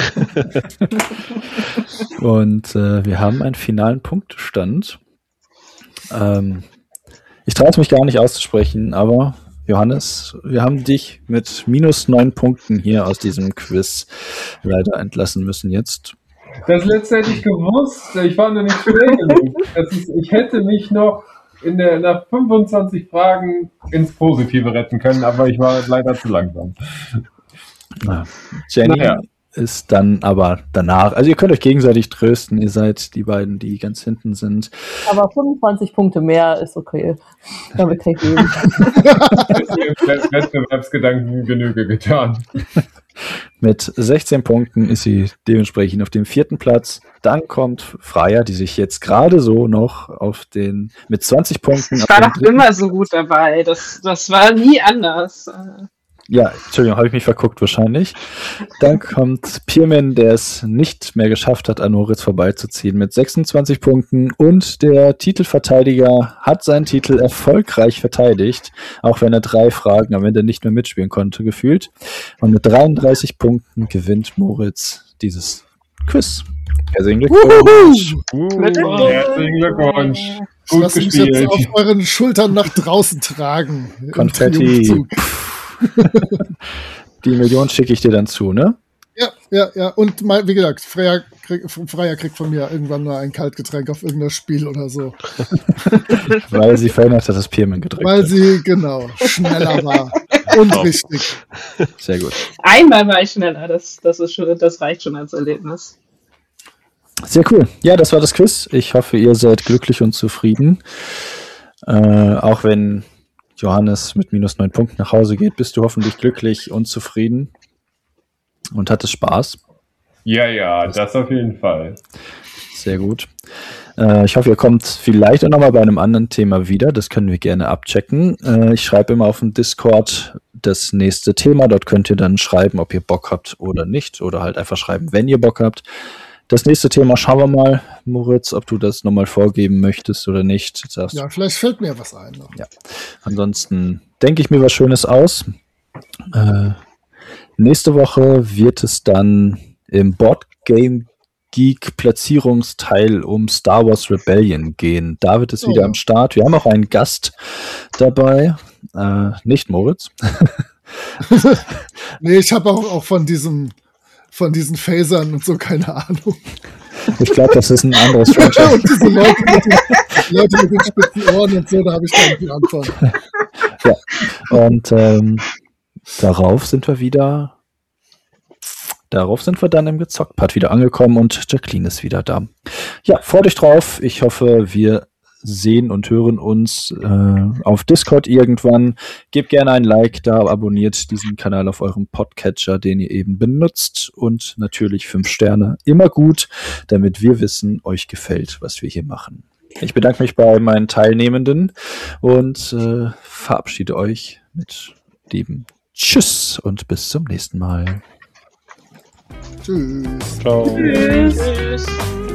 Und äh, wir haben einen finalen Punktestand. Ähm, ich traue es mich gar nicht auszusprechen, aber Johannes, wir haben dich mit minus neun Punkten hier aus diesem Quiz leider entlassen müssen jetzt. Das letzte hätte ich gewusst. Ich war noch nicht schnell genug. Das ist, ich hätte mich noch in der nach fünfundzwanzig Fragen ins Positive retten können, aber ich war leider zu langsam. Na, Jenny Naja. ist dann aber danach. Also ihr könnt euch gegenseitig trösten. Ihr seid die beiden, die ganz hinten sind. Aber fünfundzwanzig Punkte mehr ist okay. Damit kann ich leben. Wettbewerbsgedanken Genüge getan. Mit sechzehn Punkten ist sie dementsprechend auf dem vierten Platz. Dann kommt Freya, die sich jetzt gerade so noch auf den mit zwanzig Punkten. Ich war doch immer so gut dabei. Das, das war nie anders. Ja, Entschuldigung, habe ich mich verguckt wahrscheinlich. Dann kommt Pierman, der es nicht mehr geschafft hat, an Moritz vorbeizuziehen mit sechsundzwanzig Punkten. Und der Titelverteidiger hat seinen Titel erfolgreich verteidigt, auch wenn er drei Fragen am Ende nicht mehr mitspielen konnte, gefühlt. Und mit dreiunddreißig Punkten gewinnt Moritz dieses Quiz. Herzlichen Glückwunsch. Uh, herzlichen Glückwunsch. Gut Lass mich jetzt auf euren Schultern nach draußen tragen. Konfetti. Die Million schicke ich dir dann zu, ne? Ja, ja, ja. Und mal, wie gesagt, Freya, krieg, Freya kriegt von mir irgendwann mal ein Kaltgetränk auf irgendein Spiel oder so. Weil sie verhindert hat, dass Pierman gedrückt Weil hat. sie, genau, schneller war. Und richtig. Sehr gut. Einmal war ich schneller, das, das, ist schon, das reicht schon als Erlebnis. Sehr cool. Ja, das war das Quiz. Ich hoffe, ihr seid glücklich und zufrieden. Äh, auch wenn Johannes mit minus neun Punkten nach Hause geht, bist du hoffentlich glücklich und zufrieden und hattest Spaß. Ja, ja, das auf jeden Fall. Sehr gut. Äh, ich hoffe, ihr kommt vielleicht auch nochmal bei einem anderen Thema wieder. Das können wir gerne abchecken. Äh, ich schreibe immer auf dem Discord das nächste Thema. Dort könnt ihr dann schreiben, ob ihr Bock habt oder nicht. Oder halt einfach schreiben, wenn ihr Bock habt. Das nächste Thema schauen wir mal, Moritz, ob du das nochmal vorgeben möchtest oder nicht. Sagst, ja, vielleicht fällt mir was ein. Noch. Ja. Ansonsten denke ich mir was Schönes aus. Äh, nächste Woche wird es dann im Board Game Geek Platzierungsteil um Star Wars Rebellion gehen. David ist oh, wieder ja. am Start. Wir haben auch einen Gast dabei. Äh, nicht Moritz. Nee, ich habe auch, auch von diesem von diesen Phasern und so keine Ahnung. Ich glaube, das ist ein anderes Franchise. Und diese Leute mit, den, Leute mit den spitzen Ohren und so, da habe ich gar nicht die Antwort. Ja, und ähm, darauf sind wir wieder Darauf sind wir dann im Gezockt-Part wieder angekommen und Jacqueline ist wieder da. Ja, freut euch drauf. Ich hoffe, wir sehen und hören uns äh, auf Discord irgendwann. Gebt gerne ein Like da, abonniert diesen Kanal auf eurem Podcatcher, den ihr eben benutzt und natürlich fünf Sterne. Immer gut, damit wir wissen, euch gefällt, was wir hier machen. Ich bedanke mich bei meinen Teilnehmenden und äh, verabschiede euch mit lieben Tschüss und bis zum nächsten Mal. Tschüss. Ciao. Tschüss.